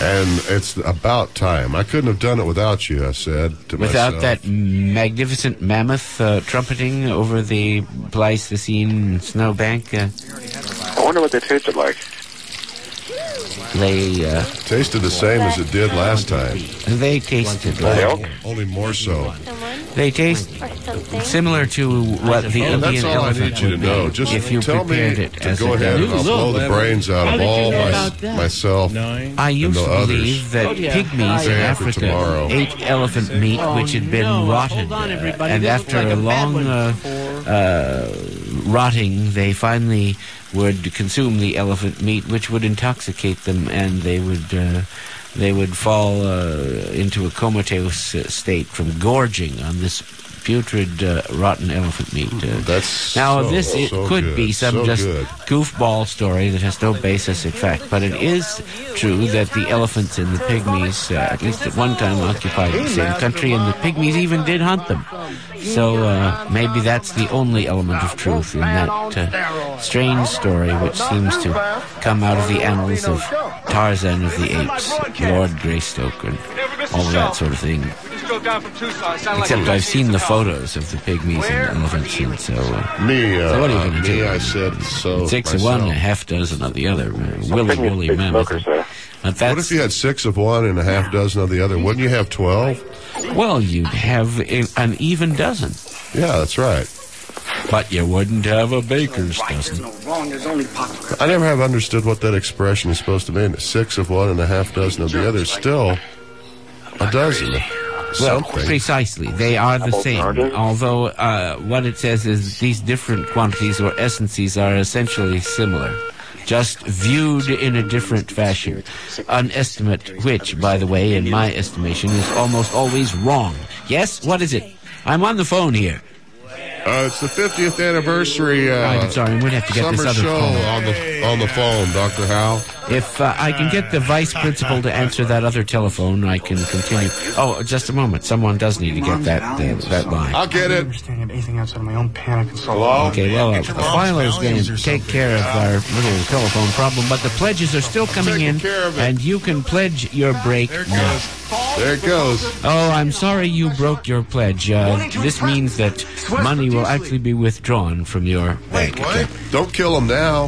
And it's about time. I couldn't have done it without you, I said to Without myself. that magnificent mammoth trumpeting over the Pleistocene snowbank. I wonder what they tasted like. They tasted the same as it did last time. They tasted like... Only more so. They taste similar to what the Indian that's all I elephant need you to would know. be Just if you tell me prepared it to as go a ahead and I'll dish. blow the brains out of all myself I used and to the others. believe that pygmies in Africa tomorrow. ate elephant meat which had been rotted. And after a long rotting, they finally would consume the elephant meat, which would intoxicate them, and they would fall into a comatose state from gorging on this putrid, rotten elephant meat. That's now so, this it so could good, be some so just good. goofball story that has no basis in fact, but it is true that the elephants and the pygmies, at least at one time, occupied the same country, and the pygmies even did hunt them. So maybe that's the only element of truth in that strange story, which seems to come out of the annals of Tarzan of the Apes, Lord Greystoke, and all of that sort of thing. Except I've seen the photos of the pygmies and elephants, and so... so what are you going to do? I said so 6 of one, a half dozen of the other. Willy-nilly mammoth. What if you had 6 of one and a half dozen of the other? Wouldn't you have 12? Well, you'd have an even dozen. Yeah, that's right. But you wouldn't have a baker's dozen. I never have understood what that expression is supposed to mean. 6 of one and a half dozen of the other. Still a dozen. Well, Something. precisely. They are the same. Although what it says is these different quantities or essences are essentially similar, just viewed in a different fashion. An estimate which, by the way, in my estimation, is almost always wrong. Yes? What is it? I'm on the phone here. It's the 50th anniversary I'm sorry, I'm going to have to get summer this other show phone. on the phone, Dr. Howell. If I can get the vice principal to answer that other telephone, I can continue. Oh, just a moment. Someone does need to get that line. I'll get it. Anything outside of my own panic and so Okay, well, Philo's going to take care of our little telephone problem, but the pledges are still coming in, and you can pledge your break now. There it goes. Oh, I'm sorry you broke your pledge. This means that money will actually be withdrawn from your bank account. Don't kill him now.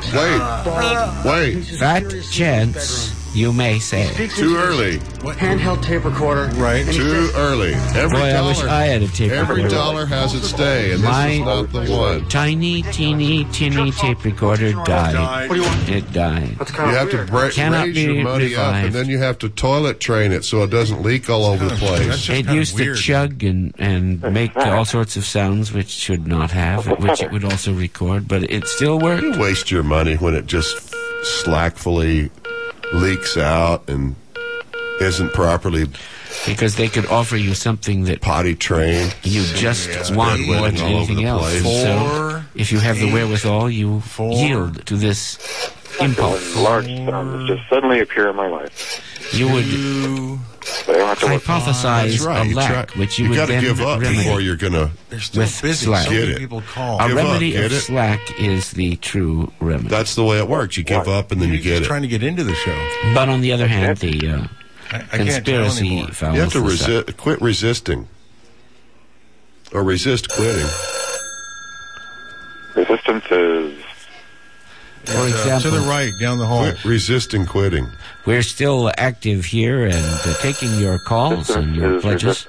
Wait. Fat chance, you may say. Too early. Handheld tape recorder. Right. Too early. Boy, I wish I had a tape recorder. Every dollar has its day, and this is not the one. Tiny, teeny tape recorder died. What do you want? It died. You have to Cannot raise be your money up, revived. and then you have to toilet train it so it doesn't leak all over the place. It used to chug and make all sorts of sounds which should not have, which it would also record, but it still worked. You waste your money when it just slackfully leaks out and isn't properly because they could offer you something that potty trained. You just want more than anything else. So if you have the wherewithal, you yield to this impulse. Large sums just suddenly appear in my life. You would hypothesize right. a lack, which you would gotta then give up remedy before you're gonna with slack. Get it. People call. A Give remedy up, of get it? slack is the true remedy. That's the way it works. You give up and then you You're get just it. trying to get into the show. But on the other hand, the I can't tell conspiracy anymore. follows You have to this up. quit resisting. Or resist quitting. Resistance is... For example, to the right, down the hall. Quit resisting quitting. We're still active here and taking your calls and your pledges.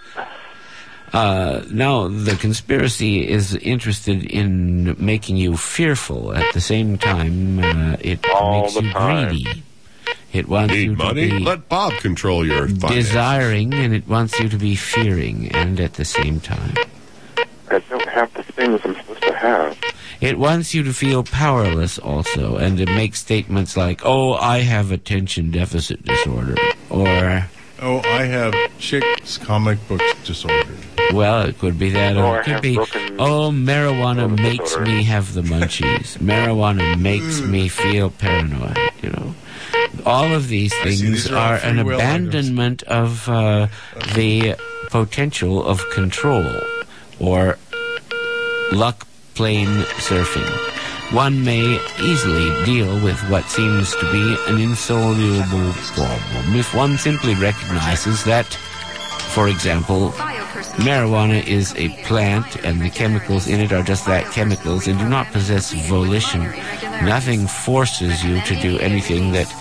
Now, the conspiracy is interested in making you fearful. At the same time, it makes you greedy. It wants you to money? be Let Bob control your finances. desiring, and it wants you to be fearing, and at the same time. I don't have the things I'm supposed to have. It wants you to feel powerless also, and it makes statements like, oh, I have attention deficit disorder, or... Oh, I have chicks comic books disorder. Well, it could be that, or Or it could have be, broken oh, marijuana motor makes disorder. me have the munchies. Marijuana makes me feel paranoid, you know. All of these I see, things these are all are an free will abandonment of the potential of control, or luck plane surfing. one may easily deal with what seems to be an insoluble problem if one simply recognizes that, for example, marijuana is a plant and the chemicals in it are just that, chemicals, and do not possess volition. Nothing forces you to do anything that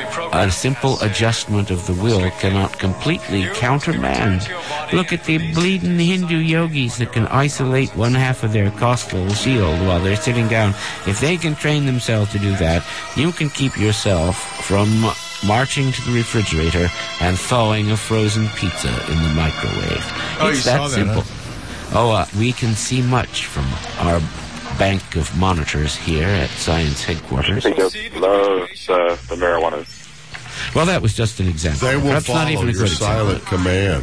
a simple adjustment of the will cannot completely countermand. Look at the bleeding Hindu yogis that can isolate one half of their costal shield while they're sitting down. If they can train themselves to do that, you can keep yourself from marching to the refrigerator and thawing a frozen pizza in the microwave. Oh, it's you that saw that, simple. Huh? We can see much from our bank of monitors here at Science Headquarters. I think love the marijuana. Well, that was just an example. They will Perhaps follow not even a your good silent command.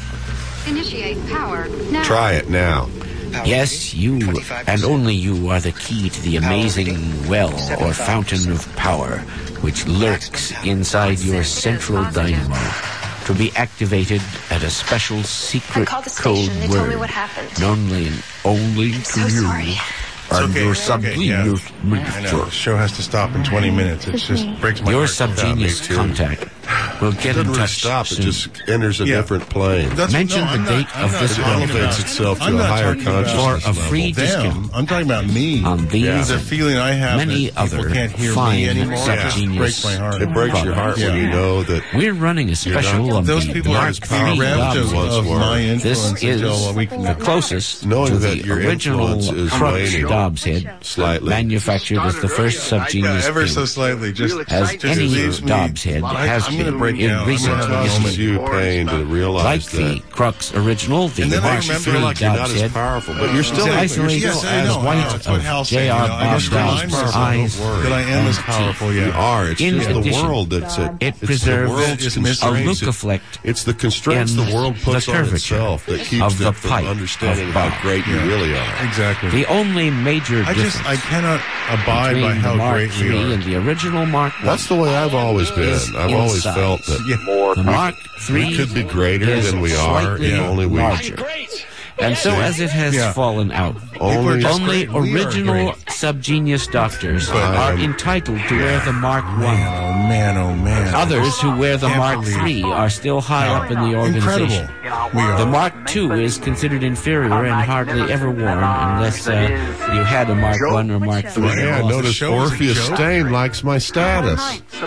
Initiate power now. Try it now. Yes, you, and only you, are the key to the amazing well or fountain of power which lurks inside your central dynamo, to be activated at a special secret code word known only to you and your subgenius I know. The show has to stop in 20 minutes. It just breaks my Your heart. subgenius contact will get in touch stop. soon. It just enters a different plane. Mention the date of this It elevates itself to a higher consciousness for a free level. discount. I'm talking about me. On these, the feeling I have many that people other can't hear fine me anymore. subgenius It breaks my heart. It breaks your heart when you know that we're running a special on those the people are Mark as III bereft of my This influence is until a week from now. the closest Knowing to that the your original influence is Crux waning Dobbs head, slightly. manufactured as the first subgenius ever pin. so slightly. Just as any leaves me- Dobbs head has I'm gonna been break in down. recent I'm gonna have a history. moment. you pain to realize Like that. the Crux original, the And then I Mark remember, III like you're not Dobbs as head, powerful, but you're still isolated Yes, I as know. white That's what of Hal said, J.R. you know, I Bob just realize Dobbs' myself, eyes that I am as and powerful teeth. yet. You are. It's In just the addition, world that's it it's the preserves world's It's constraints. a look-afflect It's the constraints in the world puts the on curvature itself that keeps of the them from pipe understanding of how Bob. great you really are. Exactly. The only major difference I cannot abide between by how the Mark great we III are. and the original Mark I That's the way I've always been. I've always inside. felt that The Mark III we could be greater is than we are slightly if only we larger. And so as it has fallen out, Only original subgenius doctors are entitled to wear the Mark I. Oh man. Others who wear the Can't Mark believe III are still high up in the organization. Incredible. We are. The Mark II is considered inferior and hardly ever worn unless you had a Mark I or Mark III. Yeah, I noticed Orpheus Stain likes my status.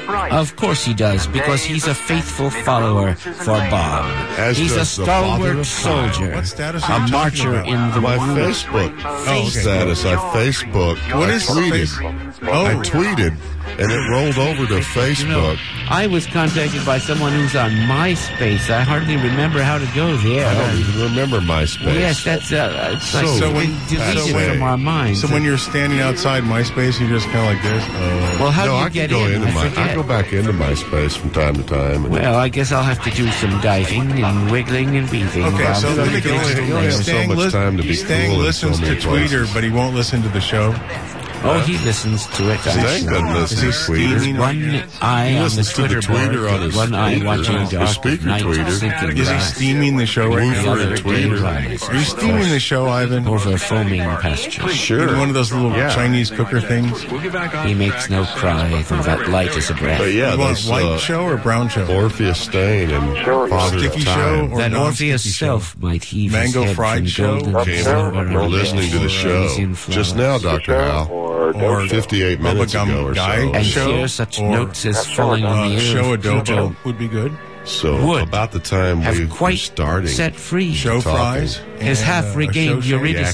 Of course he does, because he's a faithful follower for Bob. As He's a does the father stalwart of soldier, What status a are you marcher talking about? in the My war. Facebook status, I Facebooked. What I is tweeted. Oh. I tweeted, and it rolled over to Facebook. I was contacted by someone who's on MySpace. I hardly remember how to go there. I don't even remember MySpace. Yes, that's it's like So we deleted it from our minds. So when you're standing outside MySpace, you're just kind of like this. well, how do No, you I get can go in? into I I forget. go back into MySpace from time to time. And Well, I guess I'll have to do some diving and wiggling and weaving. Okay, so while let me the get you only have so Stang, much time to be Stang cool in listens so to many Tweeter, places. but he won't listen to the show. Oh, he listens to it. Stang doesn't listen to Is he Tweeter. steaming? One eye He on the listens to the Twitter board, tweeter on his one eye speaker, watching his dark speaker night tweeter. sinking Is he glass. steaming the show right The now? other Tweeter. rise Are you steaming the show, Ivan? over foaming pasture. Sure. In one of those little Chinese cooker things? He makes no cry, though that light is a breath. But yeah, You want that's white show or brown show? Orpheus Stain and Father of Sticky show Time. or That non-sticky Orpheus show? self might heave Mango his head fried from show? golden Came silver over. and We're listening to the show Elysian flowers. just now, Dr. Hal, Or 58 minutes Bubblegum ago or Guy so. And show, hear such or notes as falling on the ear show of adobo Pluto would be good. So would about the time have we were quite starting set free. Show talking. fries. His and, half-regained a show Eurydice.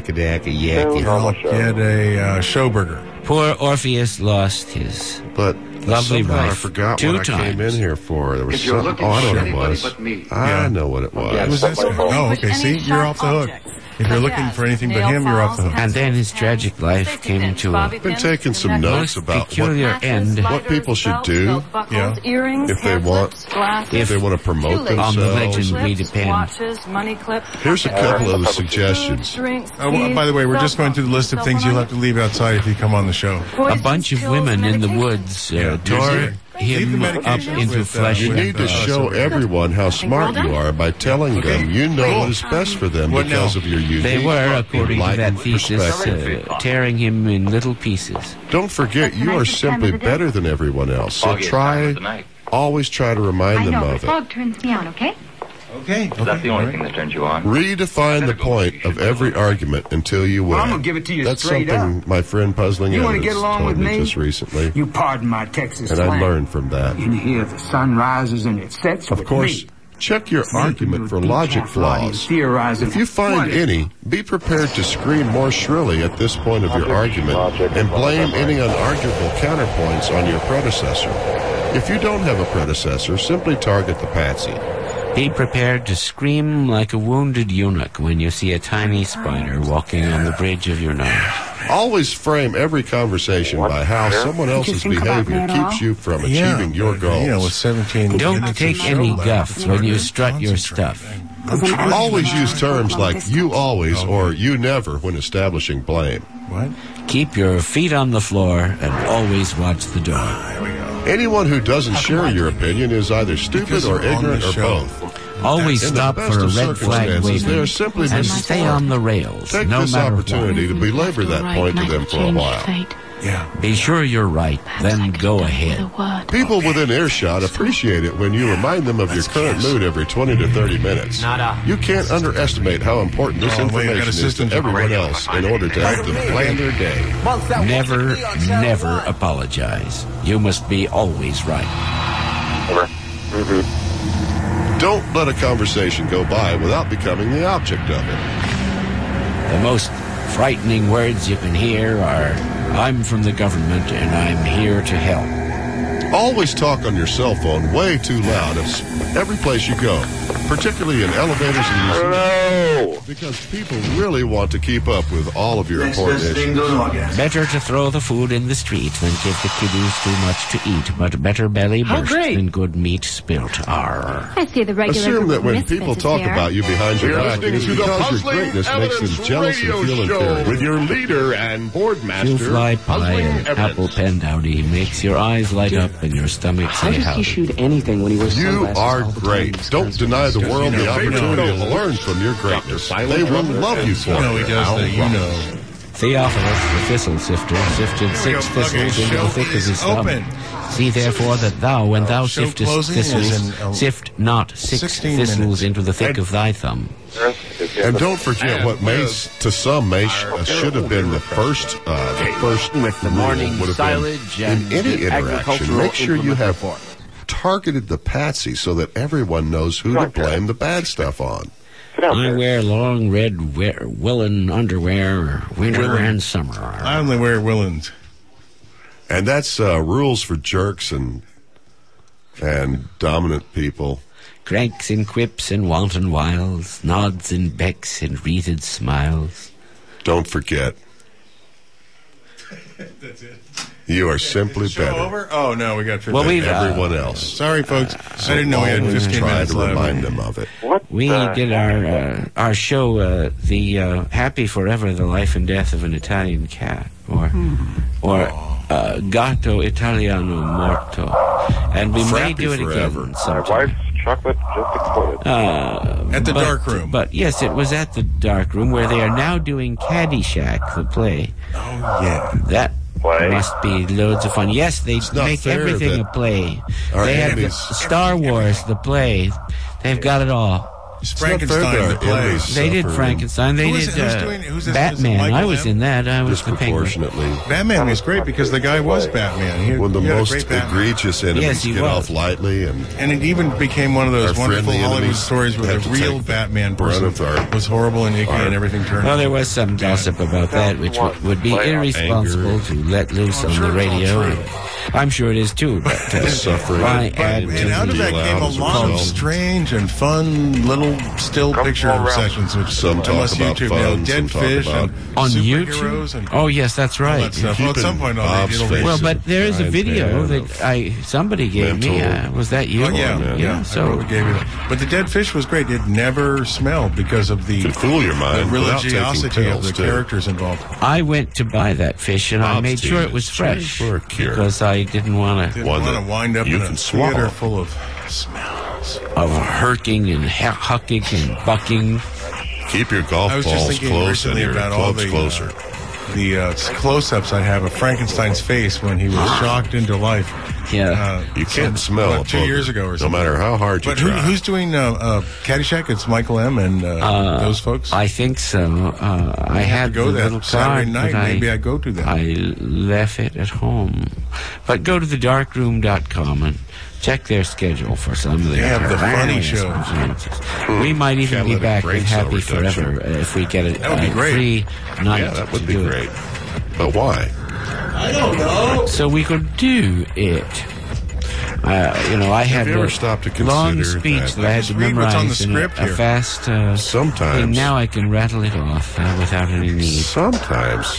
I'll get a show burger. Poor Orpheus lost his But lovely somehow I wife forgot two what I came times. in here for. There was If you're something. looking Oh, I know for what it anybody was. but me. I know what it was. Who's this guy? Oh, okay. See, you're off the hook. If you're looking for anything but him, you're off the hook. And then his tragic life came to a I've been taking some notes most about peculiar end what people should do earrings, if they want if they want to promote on the themselves. legend we depend. watches, money clips. Here's a couple of the suggestions. Drinks, Oh, well, by the way, we're just going through the list of things you'll have to leave outside if you come on the show. A bunch of women in the woods tore him up into flesh You and need to blood. show everyone how smart you are by telling them you know what is best for them because of your unique, They were, according to that enlightened thesis, perspective. tearing him in little pieces. Don't forget, you are simply better than everyone else. So always try to remind them of it. fog turns me on, okay? Okay. That's the only thing that turns you on. Redefine the point of every argument until you win. Well, I'm gonna give it to you That's straight something my friend Puzzling You wanna Evidence get along told with me? just recently, You pardon my Texas and I slang. learned from that. You hear the sun rises and it sets Of with course, me. check your argument for logic flaws. Theorizing. If you find any, be prepared to scream more shrilly at this point of your argument and blame any unarguable counterpoints on your predecessor. If you don't have a predecessor, simply target the patsy. Be prepared to scream like a wounded eunuch when you see a tiny spider walking on the bridge of your nose. Always frame every conversation by how someone else's behavior keeps you from achieving your goals. You know, with 17 Don't minutes take of any show left, guff it's when hard you to strut your concentrate. stuff. Always use terms like you always or you never when establishing blame. What? Keep your feet on the floor and always watch the door. There we go. Anyone who doesn't share your opinion is either stupid Because or you're on ignorant the or show. both. Always In the stop best for a of red flag circumstances, they are waving simply and stay on the rails, Take no this matter opportunity to belabor that point to them for a while. Yeah. what. Be sure you're right, then go ahead. People within earshot appreciate it when you remind them of your current mood every 20 to 30 minutes. You can't underestimate how important this information is to everyone else in order to help them plan their day. Never, never apologize. You must be always right. Don't let a conversation go by without becoming the object of it. The most frightening words you can hear are, I'm from the government and I'm here to help. Always talk on your cell phone way too loud every place you go, particularly in elevators and museums, because people really want to keep up with all of your important issues. Better to throw the food in the street than give the kiddies too much to eat, but better belly burst than good meat spilt. Arr. I see the regular Assume that when misfits people is talk here. about you behind your You're back, it listening is to the because your Puzzling greatness makes Evidence them jealous and Radio feel Show inferior. with your leader and board Two master, fly pie Puzzling and Evidence. apple pendowdy makes your eyes light up and your stomach say howdy. anything when he wears You sunglasses are all the time? great. Don't deny the world the opportunity to learn from your greatness. They will love you for No, he it. does that, you know. Theophilus, the thistle sifter, sifted Here we 6 go. thistles Okay, into the show thick of is his thumb. open. See therefore that thou, when thou Show siftest closing is thistles, in, sift not 6 16 thistles minutes. into the thick of thy thumb. And don't forget what should have been the first With the morning rule would have silage been, and in any the interaction, agricultural make sure you implement have report. targeted the patsy so that everyone knows who to blame the bad stuff on. I wear long red woolen underwear, winter and summer. I only wear woolens. And that's rules for jerks and dominant people. Cranks and quips and wanton wiles, nods and becks and wreathed smiles. Don't forget, That's it. you are simply Show better over? Oh, no, we got 15 Well, than we've, everyone else. Sorry, folks. I didn't know we had Always 15 try minutes to left. remind them of it. We did our show, the Happy Forever, the Life and Death of an Italian Cat, or Gatto Italiano Morto, and we may do it again sometime. Chocolate just exploded. At the dark room. But yes, it was at the dark room where they are now doing Caddyshack, the play. Oh, yeah. That must be loads of fun. Yes, they not make fair everything that a play. our They have enemies- Star Wars, the play. They've got it all. Frankenstein, the play. They did Frankenstein. They Who's did this? Is it Batman. Michael I was M.? in that. I was the penguin. Disproportionately. Batman was great because the guy was Batman. When the he had a most great Batman. egregious enemies Yes, he get was. off lightly and And it even became one of those Our wonderful friendly Hollywood enemies stories where have the to real take the Batman brunt person of our- was horrible and icky and everything turned Well, out. there was some gossip about that, which would be irresponsible to let loose on the radio. And I'm sure it is too, but suffering. why add And out to of that came a lot of strange and fun little still picture sessions, which Some talk unless about YouTube, fun, dead some talk fish about- and on superheroes YouTube? and Oh, yes, that's all right. that stuff. Well, at some point, it'll be. Well, but there is a Giant video pan that somebody gave me. mental- Was that you? Oh, yeah. I So probably gave you that. But the dead fish was great. It never smelled because of the to fool your mind the without taking religiosity of pills, the too. characters involved. I went to buy that fish, and I Bob's made sure tea it was is fresh for a cure. because I I didn't want to wind up you in a can theater swallow. full of smells. Of herking and hucking and bucking. Keep your golf I was just balls thinking close and recently your about all clubs the closer. Close-ups I have of Frankenstein's face when he was shocked into life. Yeah. You can't smell it. 2 years ago or something. No matter how hard you But try. who's doing Caddyshack? It's Michael M. and those folks? I think so. I had go the that little Saturday card, night. but Maybe I go to that. I left it at home. But go to thedarkroom.com and check their schedule for some of their They have the funny various shows. performances. We might even be Catalytic back brain with cell Happy reduction. Forever if we get That would be a great. free night. Yeah, that would to be do it. great. But why? I don't know. So we could do it. I had you ever a stopped to long consider speech that- that I had Just to read what's on the memorize in script a here. fast Sometimes. thing. Now I can rattle it off without any need. Sometimes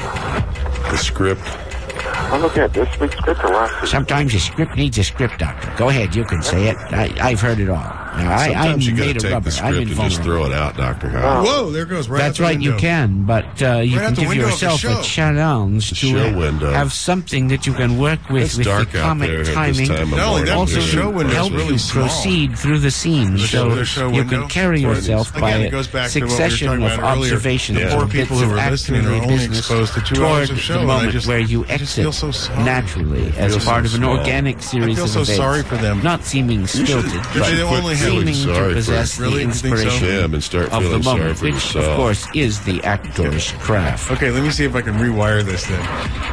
the script. I'm looking at this week's script or last week's. Sometimes a script needs a script doctor. Go ahead, you can say it. I've heard it all. I'm Sometimes you got to made of take rubber. the script I'm and just invulnerable. throw it out, Dr. Howe. Whoa, there goes right That's out the right, you window. can, but you Right can out the give window of the yourself show. a challenge The to show window. have something that you can work with It's with dark the out comic there at this timing. time of Not only morning. that, Also the show to window's help really you small. proceed through the scene, The so show you window? can carry yourself by Again, it a goes back to what we were succession talking of about earlier. observations The of poor bits people who of are listening are actory only business exposed to 2 toward hours of show, the and I moment just- where you I just feel exit so sorry. naturally as feel part so of an small. organic series I feel of so events. sorry for them. Not seeming stilted, but they only have- seeming Sorry to for- possess Really? the You think so? inspiration Yeah, and start of the feeling sorry moment, for which, yourself. of course, is the actor's craft. Okay, let me see if I can rewire this then.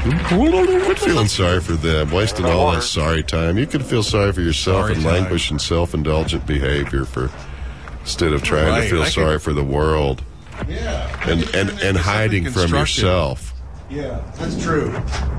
Quit feeling sorry for them, wasting all that sorry time. You could feel sorry for yourself Sorry and time. languish in self-indulgent behavior instead of trying Right, to feel I sorry could- for the world Yeah. and hiding from constructive. yourself. Yeah, that's true.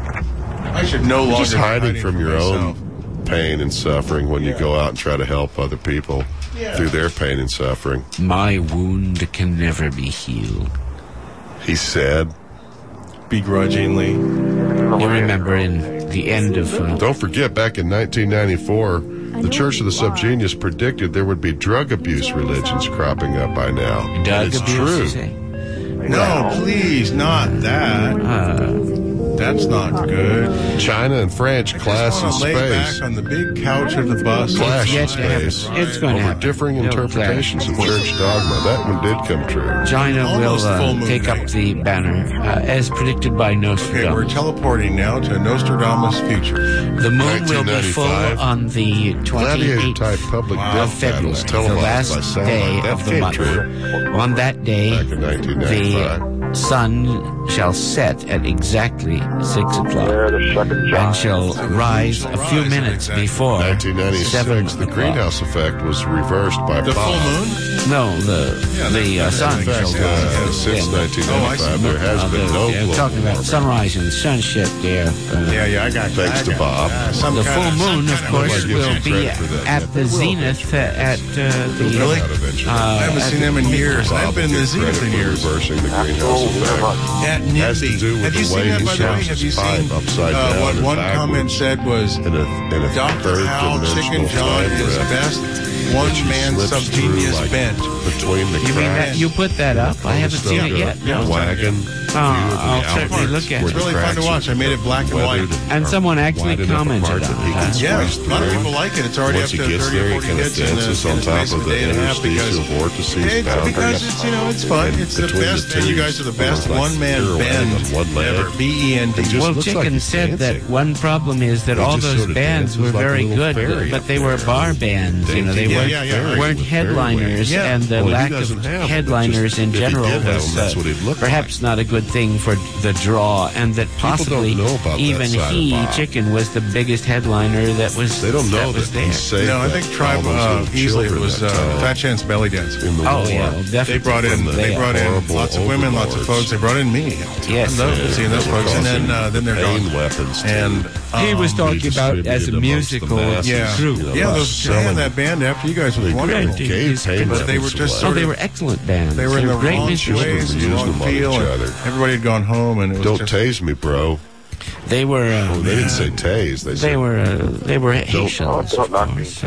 I should no longer Just be hiding from your myself. own pain and suffering when you Yeah. go out and try to help other people Yeah. through their pain and suffering. My wound can never be healed. He said, Begrudgingly. You remember in the end of... don't forget, back in 1994, the Church of the Subgenius predicted there would be drug abuse religions cropping up by now. Drug it's abuse, true. you say? No, please, not that. That's not good. China and French class I in just want to lay space. back on the big couch of the bus. Clash in yet to happen. space. It's going to over happen. differing No interpretations of church dogma. That one did come true. China Almost full will moon take up night. the banner, as predicted by Okay, we're Nostradamus. teleporting now to Nostradamus' future. The moon will be full 1995. on the Gladiator-type 28th public of death February, battles the televised by last satellite. day That of the came month. true. On that day, Back in 1995. the sun shall set at exactly 6 o'clock and shall rise a few minutes before 7 1996, the o'clock. greenhouse effect was reversed by The Bob. full moon? No, the sun shall rise. Since then. 1995, there has been no They're global talking about warming. sunrise and sunset there. Yeah, I got you. Thanks I to got Bob. you. Some The kinda- full moon, some of kinda- course, Nobody gives will you be credit for that at yet. the zenith at the... Really? Eventually. I haven't seen them in years. I Bob haven't been in the will get zenith credit in for years. reversing the greenhouse effect. At Has to do NIMBY. with Have you the seen way that, he by the way? shoves Have you his pipe seen upside down what and one backwards comment said was, in a Dr. third Hal Chicken dimensional John time is breath best that one-man slips subgenius through, like, bent. between the You mean that cracks. you put that up? I haven't Still seen it got yet. a No. wagon. I'll certainly look at It's it. really fun to watch. I made it black and white. And someone actually commented on that. Yeah, a lot of people like it. It's already Once up to he gets 30 there, or he 40 kind of hits in dances on the top space of of a the day and a half because interstitial vortices boundary. because it's, it's fun. It's the between best, the and you tubes. guys are the best Like one-man pirouetting band on one leg. ever. BEND. It just Well, looks like Chicken he's said that dancing. one problem is that He all just those sort of bands dances were like a very little good, fairy but up they there. were bar bands. You know, they weren't headliners, Yeah. and the Well, he lack doesn't of have them. headliners Just- in if he general did have was them, that's what he'd look perhaps not a good thing for the draw, and that possibly don't know about that even side of he, Bob. Chicken, was the biggest headliner that was. They don't know that was that there. he saved No, I think that Tribe albums of easily it children was that time Fat Chance Belly Dance. in the Oh war. yeah, well, definitely. They brought in horrible lots of women, lots of overlords. folks. They brought in me. Yes. I love seeing those folks, and then they're pain gone. weapons. And He was um, talking about as a distributed amongst the musical masses. yeah, group. yeah, about those selling- that band after you guys was They wonderful. gave pain But they were weapons just away. Oh, they were excellent bands. They were in the great wrong musicians. place, in the Used wrong them on feel. each and other. Everybody had gone home, and it was Don't just, tase me, bro. They were. They didn't say tase. They They were Haitians, of course,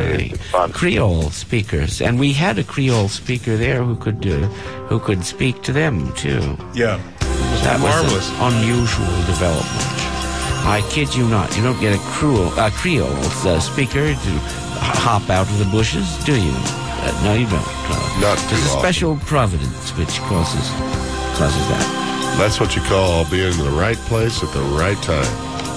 Creole speakers, and we had a Creole speaker there who could speak to them too. yeah, That marvelous. was an unusual development. I kid you not. You don't get a Creole speaker to hop out of the bushes, do you? No, you don't. Not too There's a often. special providence which causes that. That's what you call being in the right place at the right time.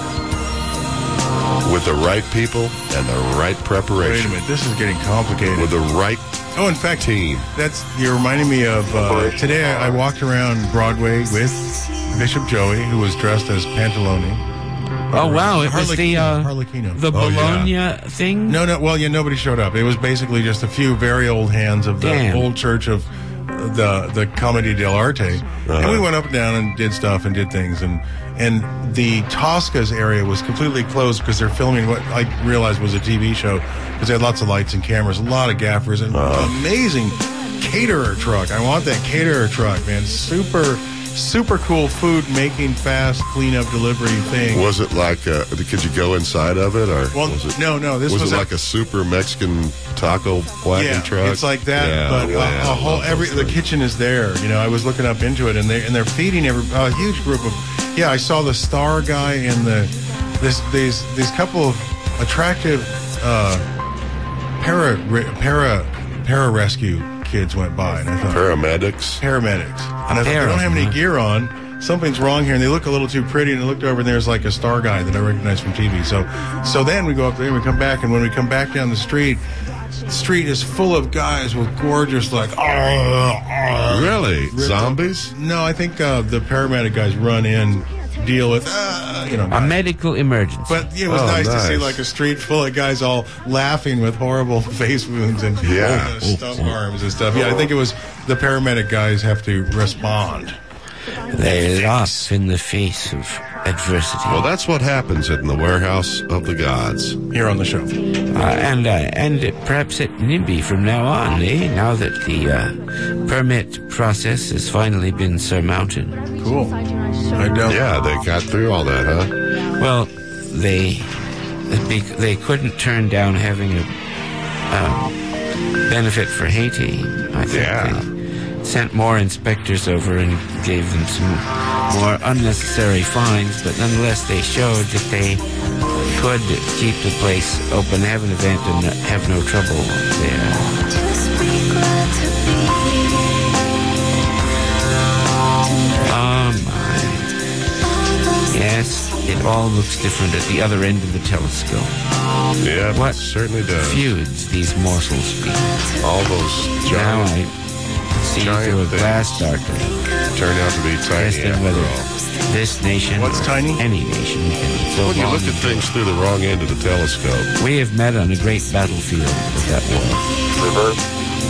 With the right people and the right preparation. Wait a minute, this is getting complicated. With the right in fact, team. You're reminding me of today. I walked around Broadway with Bishop Joey, who was dressed as Pantalone. Oh wow! It was the Harlequino. The Bologna thing. No. Well, nobody showed up. It was basically just a few very old hands of the old church of the Comedy dell'Arte, and we went up and down and did stuff and did things, and the Tosca's area was completely closed because they're filming what I realized was a TV show because they had lots of lights and cameras, a lot of gaffers, and amazing caterer truck. I want that caterer truck, man. Super cool food making, fast cleanup delivery thing. Was it like? Could you go inside of it, or was it? No. This was like a super Mexican taco wagon truck. It's like that, but the kitchen is there. I was looking up into it, and they're feeding a huge group of. Yeah, I saw the star guy and these couple of attractive para-rescue kids went by, and I thought paramedics, and I thought they don't have any gear on. Something's wrong here, and they look a little too pretty. And I looked over, and there's like a star guy that I recognize from TV. So then we go up there, and we come back, and when we come back down the street is full of guys with gorgeous really zombies. No, I think the paramedic guys run in, deal with a medical emergency. But it was nice to see like a street full of guys all laughing with horrible face wounds and stump arms and stuff. I think it was the paramedic guys have to respond. They laugh in the face of adversity. Well, that's what happens in the warehouse of the gods. Here on the show. And perhaps at NIMBY from now on, now that the permit process has finally been surmounted. Cool. Yeah, they got through all that, huh? Well, they couldn't turn down having a benefit for Haiti. I think they sent more inspectors over and gave them some more unnecessary fines, but nonetheless they showed that they could keep the place open, have an event, and have no trouble there. Oh my. Yes, it all looks different at the other end of the telescope. Yeah, what it certainly does. Feuds these morsels be? All those now I see through a glass darkly. Turn out to be tiny. Testing whether this nation, what's tiny? Any nation, when you look at things through the wrong end of the telescope. We have met on a great battlefield of that war. Reverse.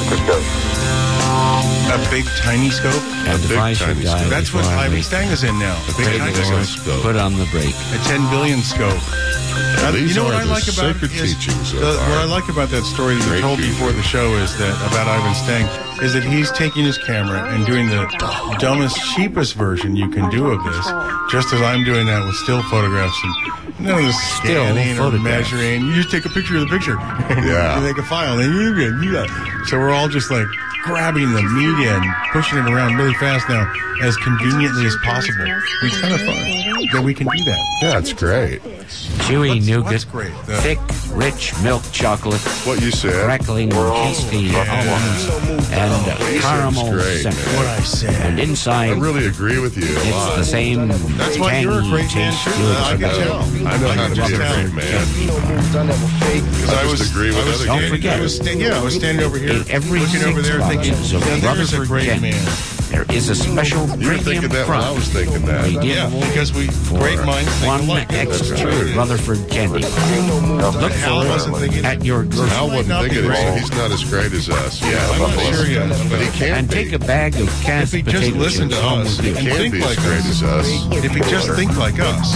A big tiny scope? And if I should die, that's what Ivan Stang is in now. A big tiny scope. Put on the brake. A 10 billion scope. These you know are what I like about sacred teachings. What I like about that story that you told before the show is that about Ivan Stang is that he's taking his camera and doing the dumbest, cheapest version you can do of this, just as I'm doing that with still photographs and none of the scanning or measuring. You just take a picture of the picture. Yeah. You make a file, and then so we're all just like grabbing the media and pushing it around really fast now as conveniently as possible. It's kind of fun that we can do that. Yeah, it's great. Chewy nougat, what's great? thick, rich milk chocolate, what you said, crackling, tasty almonds, and caramel center. What I said. And inside, I really agree with you a it's lot. the same. That's why you're a great man too. I can tell. I know how to be a great man. Because I was agree with other Don't forget. I was standing over here, every looking over there, thinking, there's a great man. There is a special You were thinking that when I was thinking that. Yeah, because great minds think one alike. extra Rutherford candy bar. Look for it at your grocery. Al wouldn't think it is. He's not as great as us. Yeah, I'm not sure yet, but he can And be. take a bag of canned If he just potatoes listened to home us, with you. He can be as great as us. If he just think like us.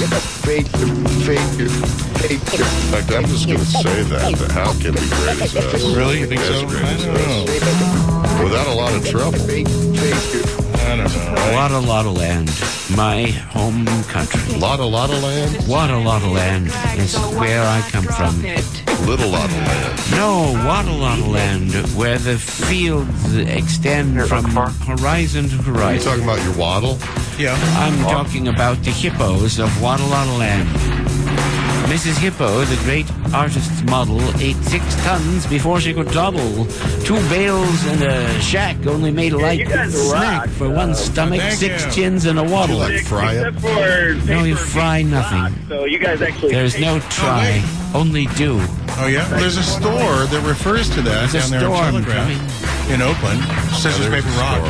In fact, I'm just going to say that Hal can be great as us. Really? You think As so? great I as don't us. know. Without a lot of trouble. I don't know. Wada Land, my home country. Lotta Land? Wada Land is where I come from. Little Lotta Land. No, Wada Land, where the fields extend from horizon to horizon. Are you talking about your waddle? Yeah. I'm talking about the hippos of Wada Land. Mrs. Hippo, the great artist's model, ate 6 tons before she could toddle. 2 bales and a shack only made a light snack for one stomach, 6 chins and a waddle. Like fry it? No, you fry nothing. So you guys actually... There's no try, only do. Oh, yeah? Well, there's a store that refers to that There's down a there in storm Telegraph in Oakland. Scissors, paper, rock.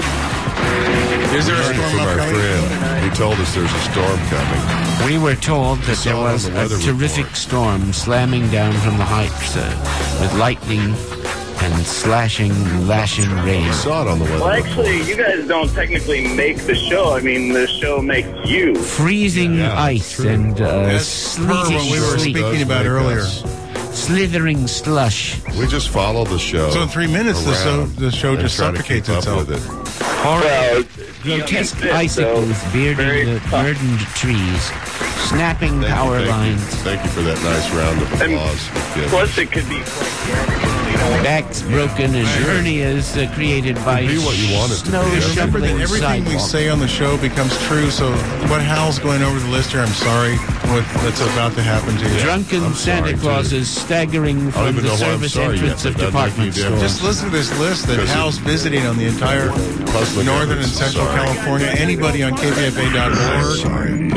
Is there a storm from our coming? friend. He told us there's a storm coming. We were told that there was a terrific storm slamming down from the heights with lightning and lashing rain. We saw it on the weather. Well, actually, you guys don't technically make the show. I mean, the show makes you. Freezing ice and sleety what we were speaking about earlier. Slithering slush. We just follow the show. So in 3 minutes, the show just suffocates itself. Horrible, grotesque icicles bearding the burdened trees, snapping power lines. Thank you for that nice round of applause. Plus, it could be... Backs broken and hernias created by snow Remember that shoveling everything we sidewalks. say on the show becomes true, so what Hal's going over the list here, I'm sorry what's about to happen to you. Drunken Santa Clauses staggering from the service entrance of department stores. Just listen to this list that Hal's visiting on the entire northern and central California. Anybody on KPFA.org.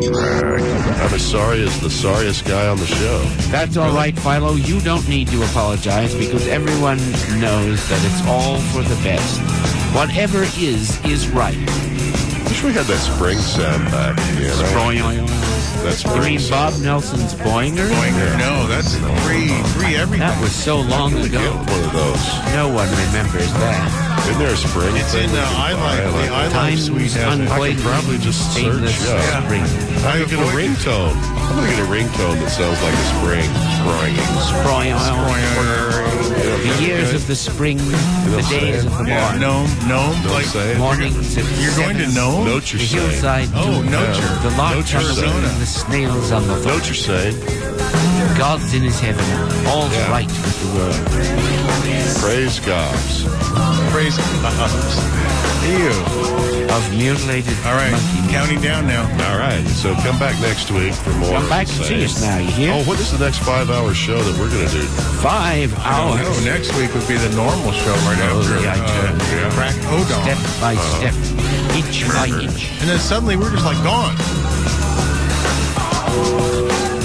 I'm as sorry as the sorriest guy on the show. That's all right, Philo. You don't need to apologize because everyone knows that it's all for the best. Whatever is right. Wish we had that spring sound back. That's You mean Bob Nelson's Boinger? No, that's free everything. That was so long ago. One of those. No one remembers that. Isn't there a spring? It's in the I Like Suite. I could probably just search. Spring. I could get a ringtone. I'm going to get a ringtone that sounds like a spring. The years of the spring, the days of the barn. Gnome, like mornings at you're going to Gnome? Note you're the hillside, the larch on the wing, the snails on the floor. Note you're saying. God's in his heaven, all's right with the world. Praise Gobs. Praise Gobs. Ew. Of mutilated All right, counting down now. All right, so come back next week for more. Come back and see us now, you hear? Oh, what is the next 5-hour show that we're going to do? 5 hours. No, next week would be the normal show right after Crack O'Donnell. Step by step, inch by inch. And then suddenly we're just like gone.